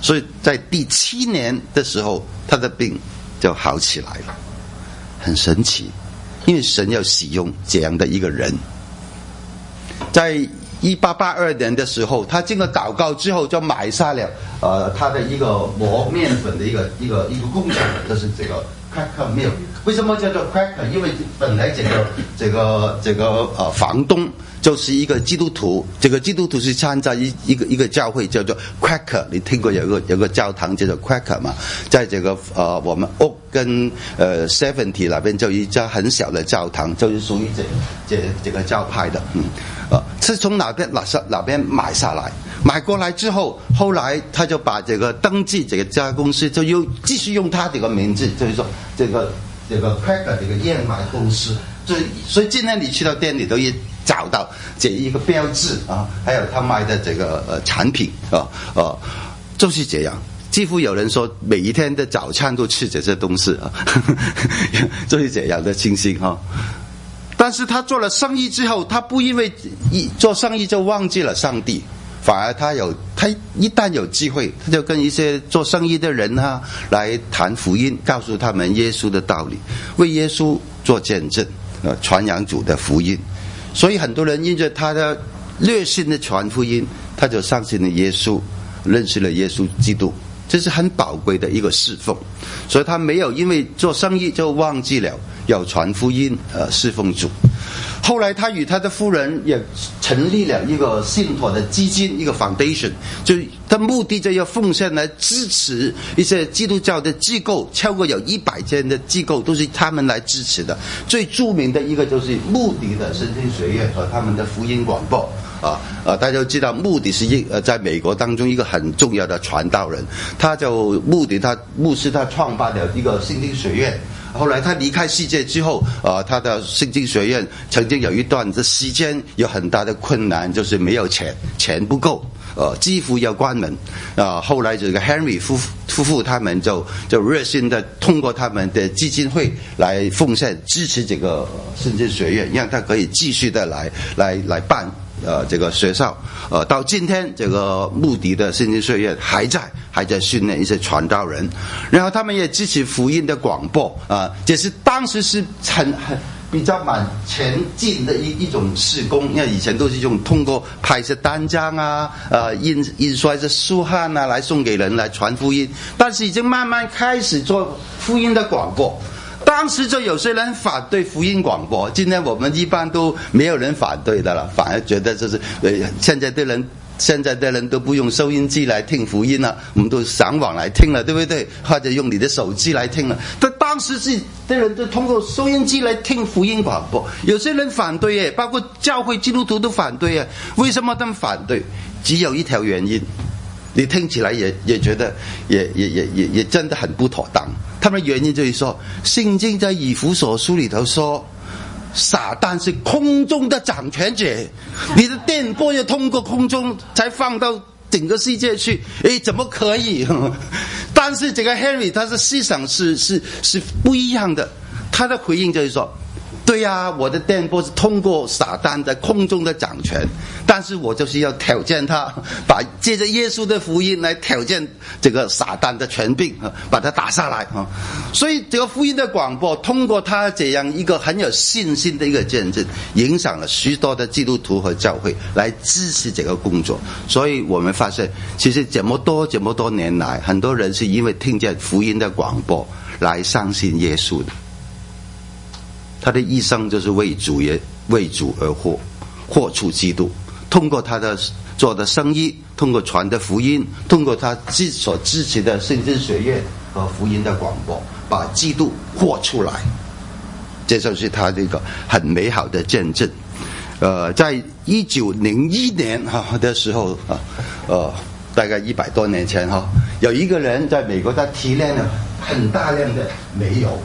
所以在第七年的时候，他的病就好起来了，很神奇，因为神要使用这样的一个人。在一八八二年的时候，他经过祷告之后，就买下了呃他的一个磨面粉的一个一个一个工厂，就是这个 Cracker Mill。为什么叫做 Cracker？ 因为本来这个这个这个呃房东就是一个基督徒，这个基督徒是参加一一个一个教会叫做 Cracker， 你听过有个有个教堂叫做 Cracker 嘛？在这个呃我们 Oak 跟呃 Seventy 那边就一家很小的教堂，就是属于这这这个教派的，嗯。呃，是从哪边哪哪边买下来？买过来之后，后来他就把这个登记这个家公司，就又继续用他这个名字，就是说这个这个 Cracker 这个燕麦公司。所以所以今天你去到店里都也找到这一个标志啊，还有他卖的这个呃产品啊呃，就是这样。几乎有人说每一天的早餐都吃这些东西啊，呵呵就是这样的情形哈。啊但是他做了生意之后，他不因为一做生意就忘记了上帝，反而他有他一旦有机会，他就跟一些做生意的人啊来谈福音，告诉他们耶稣的道理，为耶稣做见证，呃，传扬主的福音。所以很多人因着他的热心的传福音，他就相信了耶稣，认识了耶稣基督。这是很宝贵的一个侍奉，所以他没有因为做生意就忘记了要传福音，呃，侍奉主。后来他与他的夫人也成立了一个信托的基金，一个 foundation， 就他目的就要奉献来支持一些基督教的机构，超过有一百间的机构都是他们来支持的。最著名的一个就是穆迪的圣经学院和他们的福音广播。啊呃，大家都知道穆迪是一呃在美国当中一个很重要的传道人，他就穆迪他牧师他创办了一个圣经学院。后来他离开世界之后，呃，他的圣经学院曾经有一段的时间有很大的困难，就是没有钱，钱不够，呃，几乎要关门。啊、呃，后来这个 Henry 夫夫妇他们就就热心的通过他们的基金会来奉献支持这个圣经学院，让他可以继续的来来来办。呃，这个学校，呃，到今天这个穆迪的圣经学院还在，还在训练一些传道人，然后他们也支持福音的广播啊、呃，这是当时是很很比较蛮前进的一一种事工，因为以前都是用通过拍摄单张啊，呃，印印刷一些书函啊来送给人来传福音，但是已经慢慢开始做福音的广播。当时就有些人反对福音广播，今天我们一般都没有人反对的了，反而觉得就是呃，现在的人现在的人都不用收音机来听福音了，我们都上网来听了，对不对？或者用你的手机来听了。但当时是的人就通过收音机来听福音广播，有些人反对耶，包括教会基督徒都反对耶。为什么他们反对？只有一条原因，你听起来也也觉得也也也也也真的很不妥当。他们的原因就是说，圣经在以弗所书里头说，撒旦是空中的掌权者，你的电波要通过空中才放到整个世界去，诶，怎么可以？但是这个 Henry 他的思想是是是不一样的，他的回应就是说，对呀、啊，我的电波是通过撒旦在空中的掌权，但是我就是要挑战他，把借着耶稣的福音来挑战这个撒旦的权柄，把他打下来啊！所以这个福音的广播，通过他这样一个很有信心的一个见证，影响了许多的基督徒和教会来支持这个工作。所以我们发现，其实这么多这么多年来，很多人是因为听见福音的广播来相信耶稣的。他的一生就是为主也为主而活，活出基督。通过他的做的生意，通过传的福音，通过他自所支持的圣经学院和福音的广播，把基督活出来。这就是他这个很美好的见证。呃，在一九零一年哈的时候啊，呃，大概一百多年前哈，有一个人在美国，他提炼了很大量的煤油。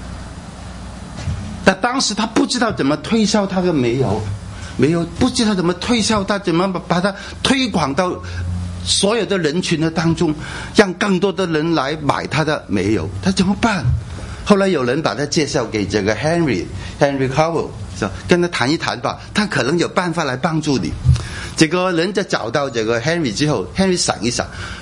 但当时他不知道怎么推销他的煤油，煤油不知道怎么推销，他怎么把它推广到所有的人群的当中，让更多的人来买他的煤油，他怎么办？后来有人把他介绍给这个 Henry Henry Cowell， 说跟他谈一谈吧，他可能有办法来帮助你。这个人就找到这个 Henry 之后 ，Henry 想一想，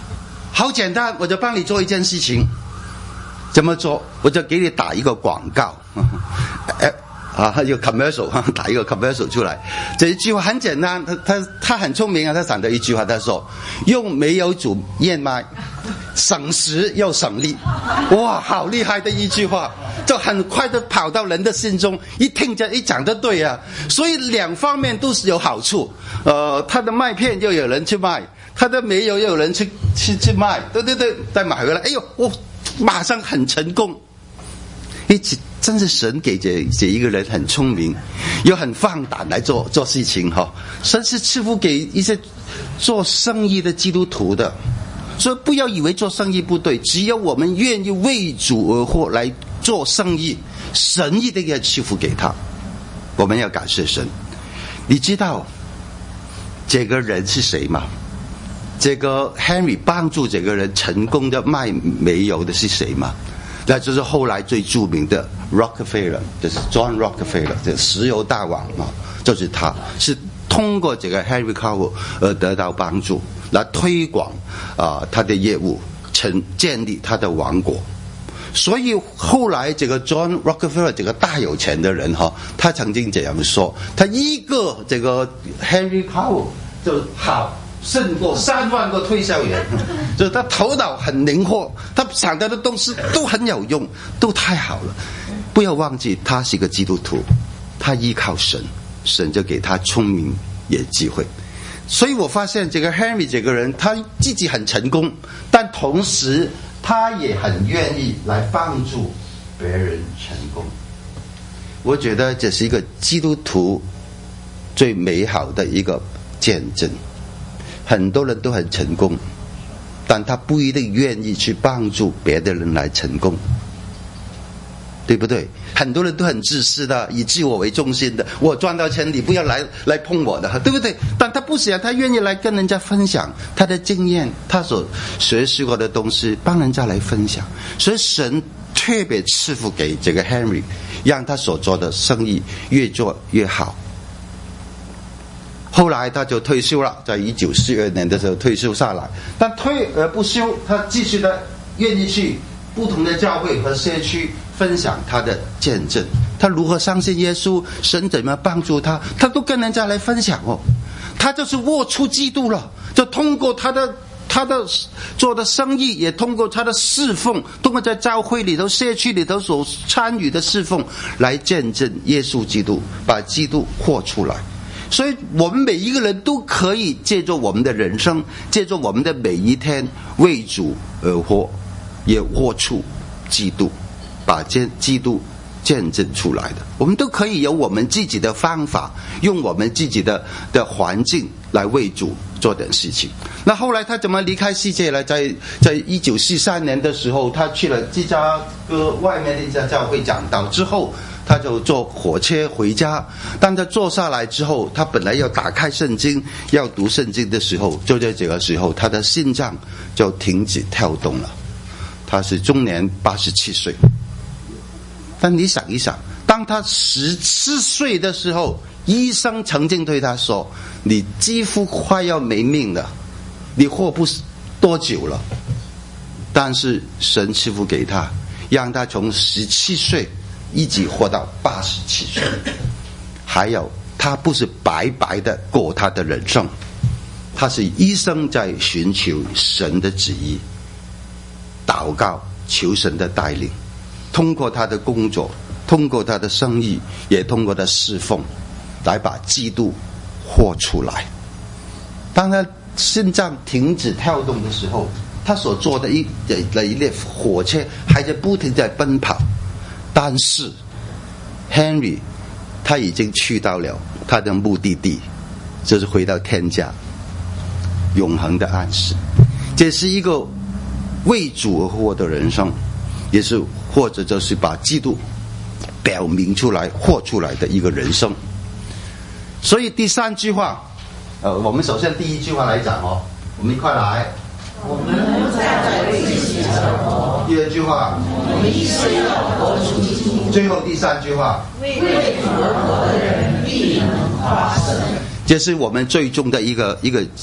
好简单，我就帮你做一件事情。怎么做？我就给你打一个广告，哎啊，有 commercial， 打一个 commercial 出来。这一句话很简单，他他他很聪明啊，他想到一句话，他说：用煤油煮燕麦，省时又省力。哇，好厉害的一句话，就很快的跑到人的心中。一听着，一讲得对啊，所以两方面都是有好处。呃，他的麦片又有人去卖，他的煤油又有人去去去卖，对对对，再买回来，哎呦，我。马上很成功，一直真是神给这这一个人很聪明，又很放胆来做做事情哈。神是赐福给一些做生意的基督徒的，所以不要以为做生意不对，只要我们愿意为主而活来做生意，神一定要赐福给他。我们要感谢神。你知道这个人是谁吗？这个 Henry 帮助这个人成功的卖煤油的是谁吗？那就是后来最著名的 Rockefeller， 就是 John Rockefeller， 这石油大王啊，就是他，是通过这个 Henry Cowell 而得到帮助，来推广啊、呃、他的业务，成建立他的王国。所以后来这个 John Rockefeller 这个大有钱的人哈，他曾经这样说：他一个这个 Henry Cowell 就好。胜过三万个推销员，就是他头脑很灵活，他想到的东西都很有用，都太好了。不要忘记，他是一个基督徒，他依靠神，神就给他聪明也机会。所以我发现这个 Henry 这个人，他自己很成功，但同时他也很愿意来帮助别人成功。我觉得这是一个基督徒最美好的一个见证。很多人都很成功，但他不一定愿意去帮助别的人来成功，对不对？很多人都很自私的，以自我为中心的，我赚到钱你不要来来碰我的，对不对？但他不想，他愿意来跟人家分享他的经验，他所学习过的东西，帮人家来分享。所以神特别赐福给这个 Henry， 让他所做的生意越做越好。后来他就退休了，在一九四二年的时候退休下来，但退而不休，他继续的愿意去不同的教会和社区分享他的见证，他如何相信耶稣，神怎么帮助他，他都跟人家来分享哦。他就是握出基督了，就通过他的他的做的生意，也通过他的侍奉，通过在教会里头社区里头所参与的侍奉，来见证耶稣基督，把基督活出来。所以我们每一个人都可以借助我们的人生，借助我们的每一天为主而活，也活出基督，把基督见证出来的。我们都可以有我们自己的方法，用我们自己的的环境来为主做点事情。那后来他怎么离开世界呢？在在一九四三年的时候，他去了芝加哥外面的一家教会讲道之后，他就坐火车回家。当他坐下来之后，他本来要打开圣经要读圣经的时候，就在这个时候他的心脏就停止跳动了。他是终年八十七岁。但你想一想，当他十四岁的时候，医生曾经对他说，你几乎快要没命了，你活不多久了。但是神赐福给他，让他从十七岁一直活到八十七岁。还有他不是白白的过他的人生，他是一生在寻求神的旨意，祷告求神的带领，通过他的工作，通过他的生意，也通过他的侍奉，来把基督活出来。当他心脏停止跳动的时候，他所坐的一一列火车还在不停在奔跑，但是 Henry 他已经去到了他的目的地，就是回到天家，永恒的安息。这是一个为主而活的人生，也是或者就是把基督表明出来活出来的一个人生。所以第三句话，呃，我们首先第一句话来讲哦，我们一块来。 我们不再为自己而活。 第二句话， 我们一生要活出基督。 最后第三句话， 为主而活的人必能发生。 这是我们最终的一个一个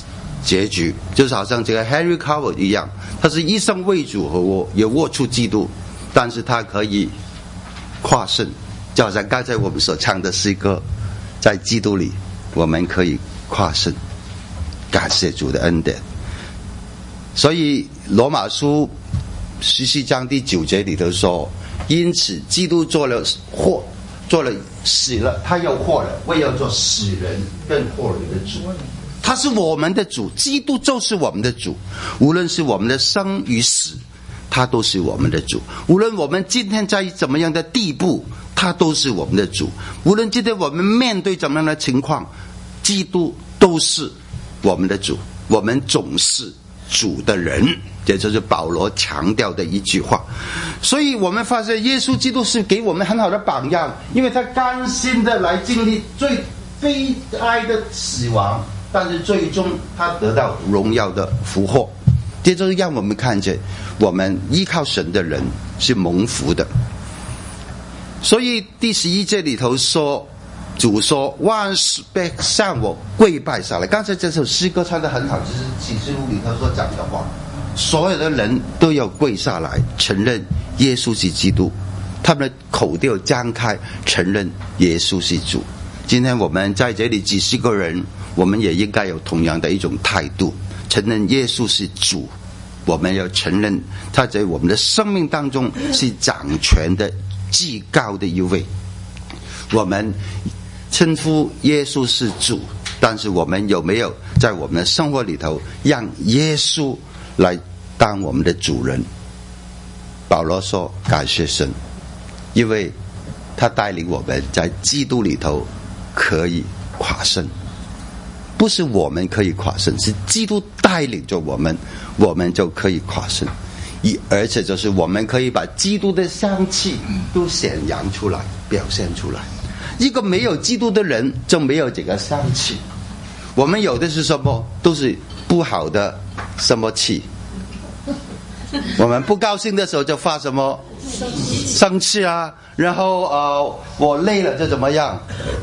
结局，就是好像这个 Henry Cowell 一样，他是一生为主和我也握住基督，但是他可以跨胜，就好像刚才我们所唱的诗歌，在基督里我们可以跨胜，感谢主的恩典。所以罗马书十四章第九节里头说，因此基督做了活，做了死了，他又活了，为要做死人跟活人的主。他是我们的主，基督就是我们的主，无论是我们的生与死，他都是我们的主。无论我们今天在怎么样的地步，他都是我们的主。无论今天我们面对怎么样的情况，基督都是我们的主。我们总是主的人，这就是保罗强调的一句话。所以我们发现耶稣基督是给我们很好的榜样，因为他甘心的来经历最悲哀的死亡，但是最终他得到荣耀的复活。这就是让我们看见我们依靠神的人是蒙福的。所以第十一节里头说，主说万事必向我跪拜下来。刚才这首诗歌唱得很好，就是启示录里头所讲的话，所有的人都要跪下来承认耶稣是基督，他们的口都要张开承认耶稣是主。今天我们在这里几十个人，我们也应该有同样的一种态度，承认耶稣是主，我们要承认他在我们的生命当中是掌权的至高的一位。我们称呼耶稣是主，但是我们有没有在我们的生活里头让耶稣来当我们的主人？保罗说感谢神，因为他带领我们在基督里头可以跨胜。不是我们可以跨胜，是基督带领着我们，我们就可以跨胜。而且就是我们可以把基督的香气都显扬出来，表现出来。一个没有基督的人就没有这个香气。我们有的是什么？都是不好的什么气。我们不高兴的时候就发什么生气啊，然后呃，我累了就怎么样？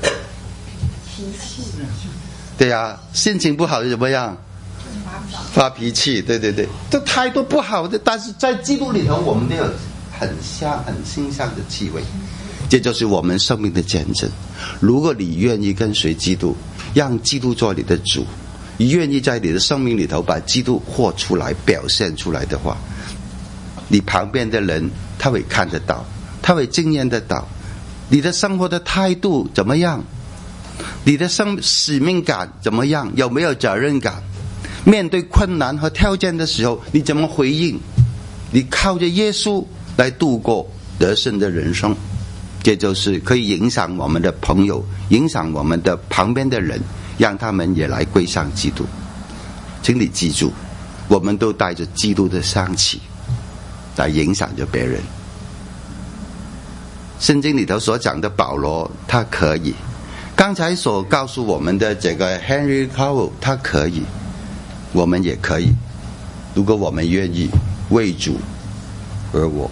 对呀、啊，心情不好就怎么样？发脾气，对对对，这太多不好的。但是在基督里头，我们都有很香、很馨香的气味，这就是我们生命的见证。如果你愿意跟随基督，让基督做你的主，你愿意在你的生命里头把基督活出来、表现出来的话，你旁边的人他会看得到，他会经验得到你的生活的态度怎么样，你的生使命感怎么样，有没有责任感，面对困难和挑战的时候你怎么回应，你靠着耶稣来度过得胜的人生。这就是可以影响我们的朋友，影响我们的旁边的人，让他们也来归向基督。请你记住，我们都带着基督的香气来影响着别人。圣经里头所讲的保罗他可以，刚才所告诉我们的这个 Henry Cowell 他可以，我们也可以，如果我们愿意为主而活。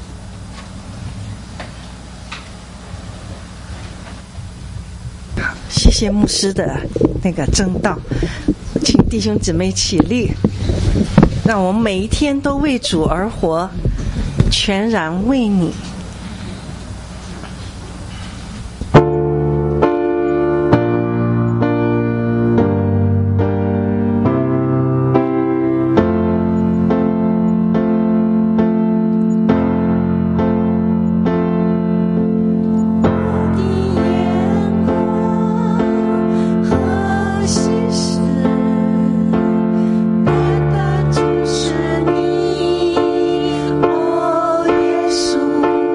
谢谢牧师的那个证道，请弟兄姊妹起立，让我们每一天都为主而活，全然为你。 是你，哦，耶稣。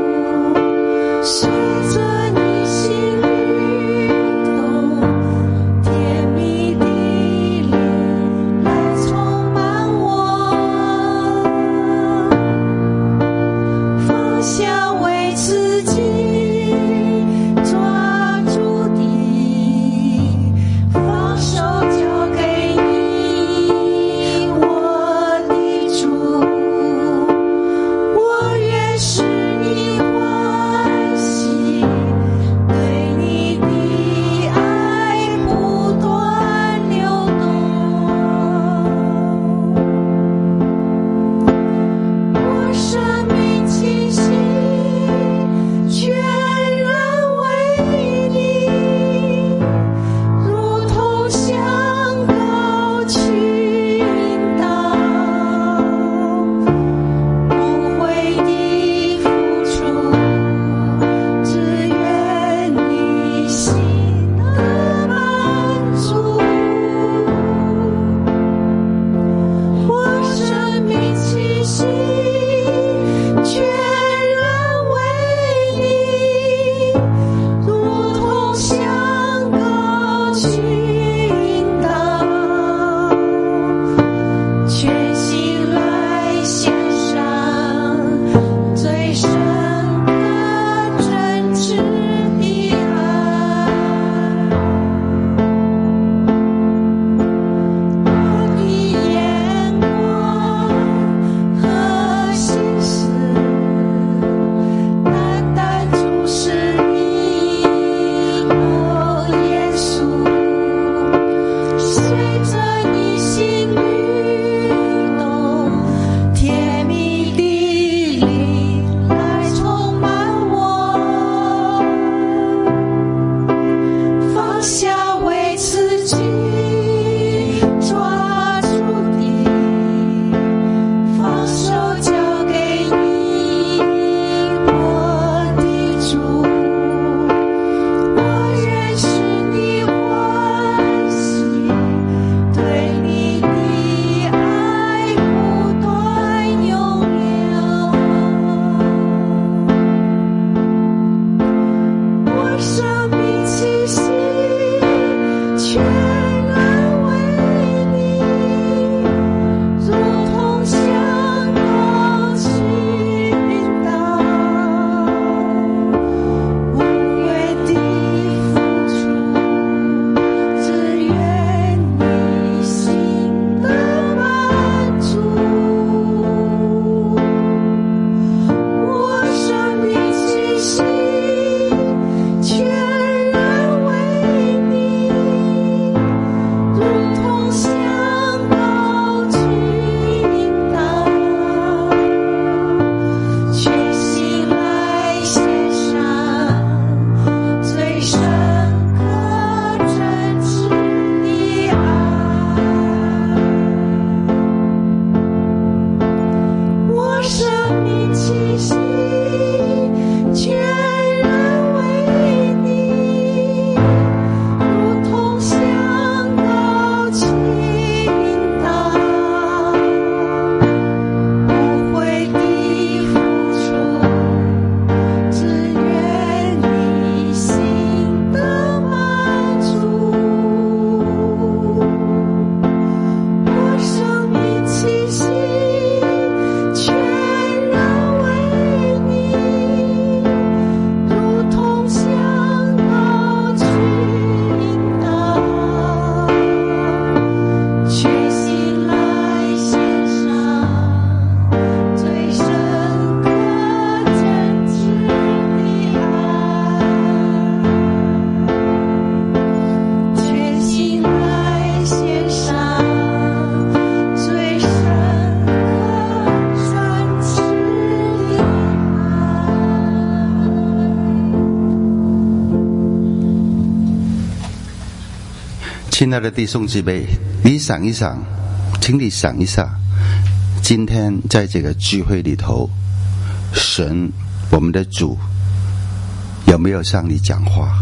亲爱的弟兄姊妹，你想一想，请你想一下，今天在这个聚会里头，神我们的主有没有向你讲话？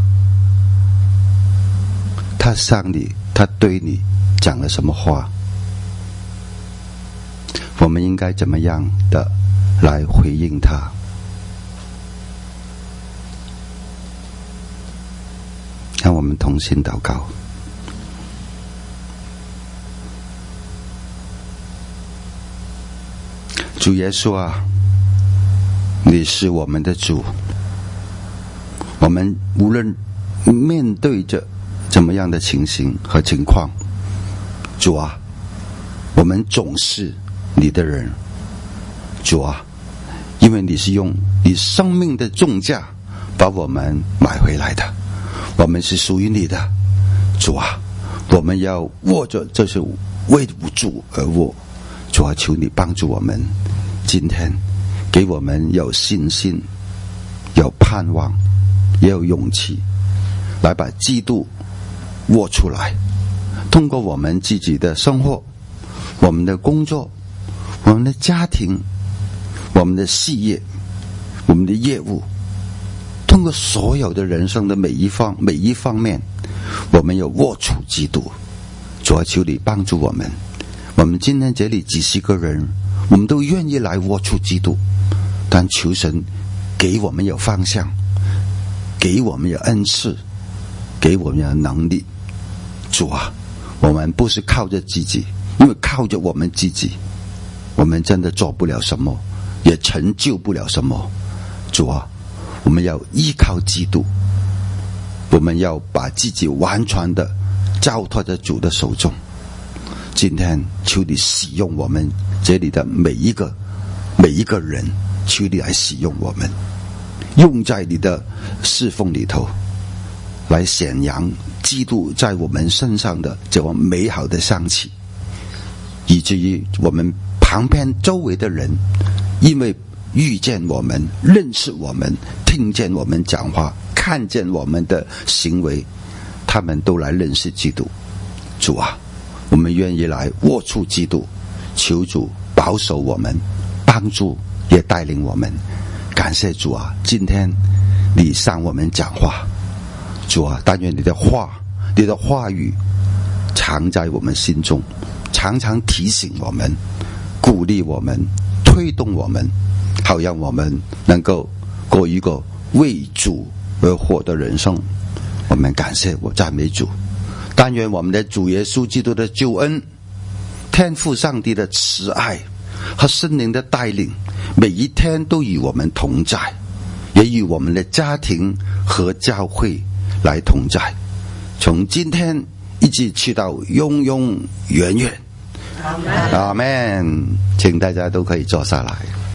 他向你，他对你讲了什么话？我们应该怎么样的来回应他？让我们同心祷告。主耶稣啊，你是我们的主，我们无论面对着怎么样的情形和情况，主啊，我们总是你的人。主啊，因为你是用你生命的重价把我们买回来的，我们是属于你的。主啊，我们要握着这是为主而握。主啊，求你帮助我们，今天给我们有信心，有盼望，也有勇气，来把基督握出来，通过我们自己的生活，我们的工作，我们的家庭，我们的事业，我们的业务，通过所有的人生的每一方每一方面，我们有握出基督。主啊，求你帮助我们，我们今天这里几十个人，我们都愿意来握出基督，但求神给我们有方向，给我们有恩赐，给我们有能力。主啊，我们不是靠着自己，因为靠着我们自己，我们真的做不了什么，也成就不了什么。主啊，我们要依靠基督，我们要把自己完全的交托在主的手中。今天求你使用我们这里的每一个每一个人，求你来使用我们，用在你的侍奉里头，来显扬基督在我们身上的这种美好的香气，以至于我们旁边周围的人因为遇见我们，认识我们，听见我们讲话，看见我们的行为，他他们都来认识基督。主啊，我们愿意来握住基督，求主保守我们，帮助也带领我们。感谢主啊，今天你向我们讲话，主啊，但愿你的话你的话语常在我们心中，常常提醒我们，鼓励我们，推动我们，好让我们能够过一个为主而活的人生。我们感谢我赞美主。但愿我们的主耶稣基督的救恩，天父上帝的慈爱和圣灵的带领，每一天都与我们同在，也与我们的家庭和教会来同在，从今天一直去到永永远远。阿们。请大家都可以坐下来。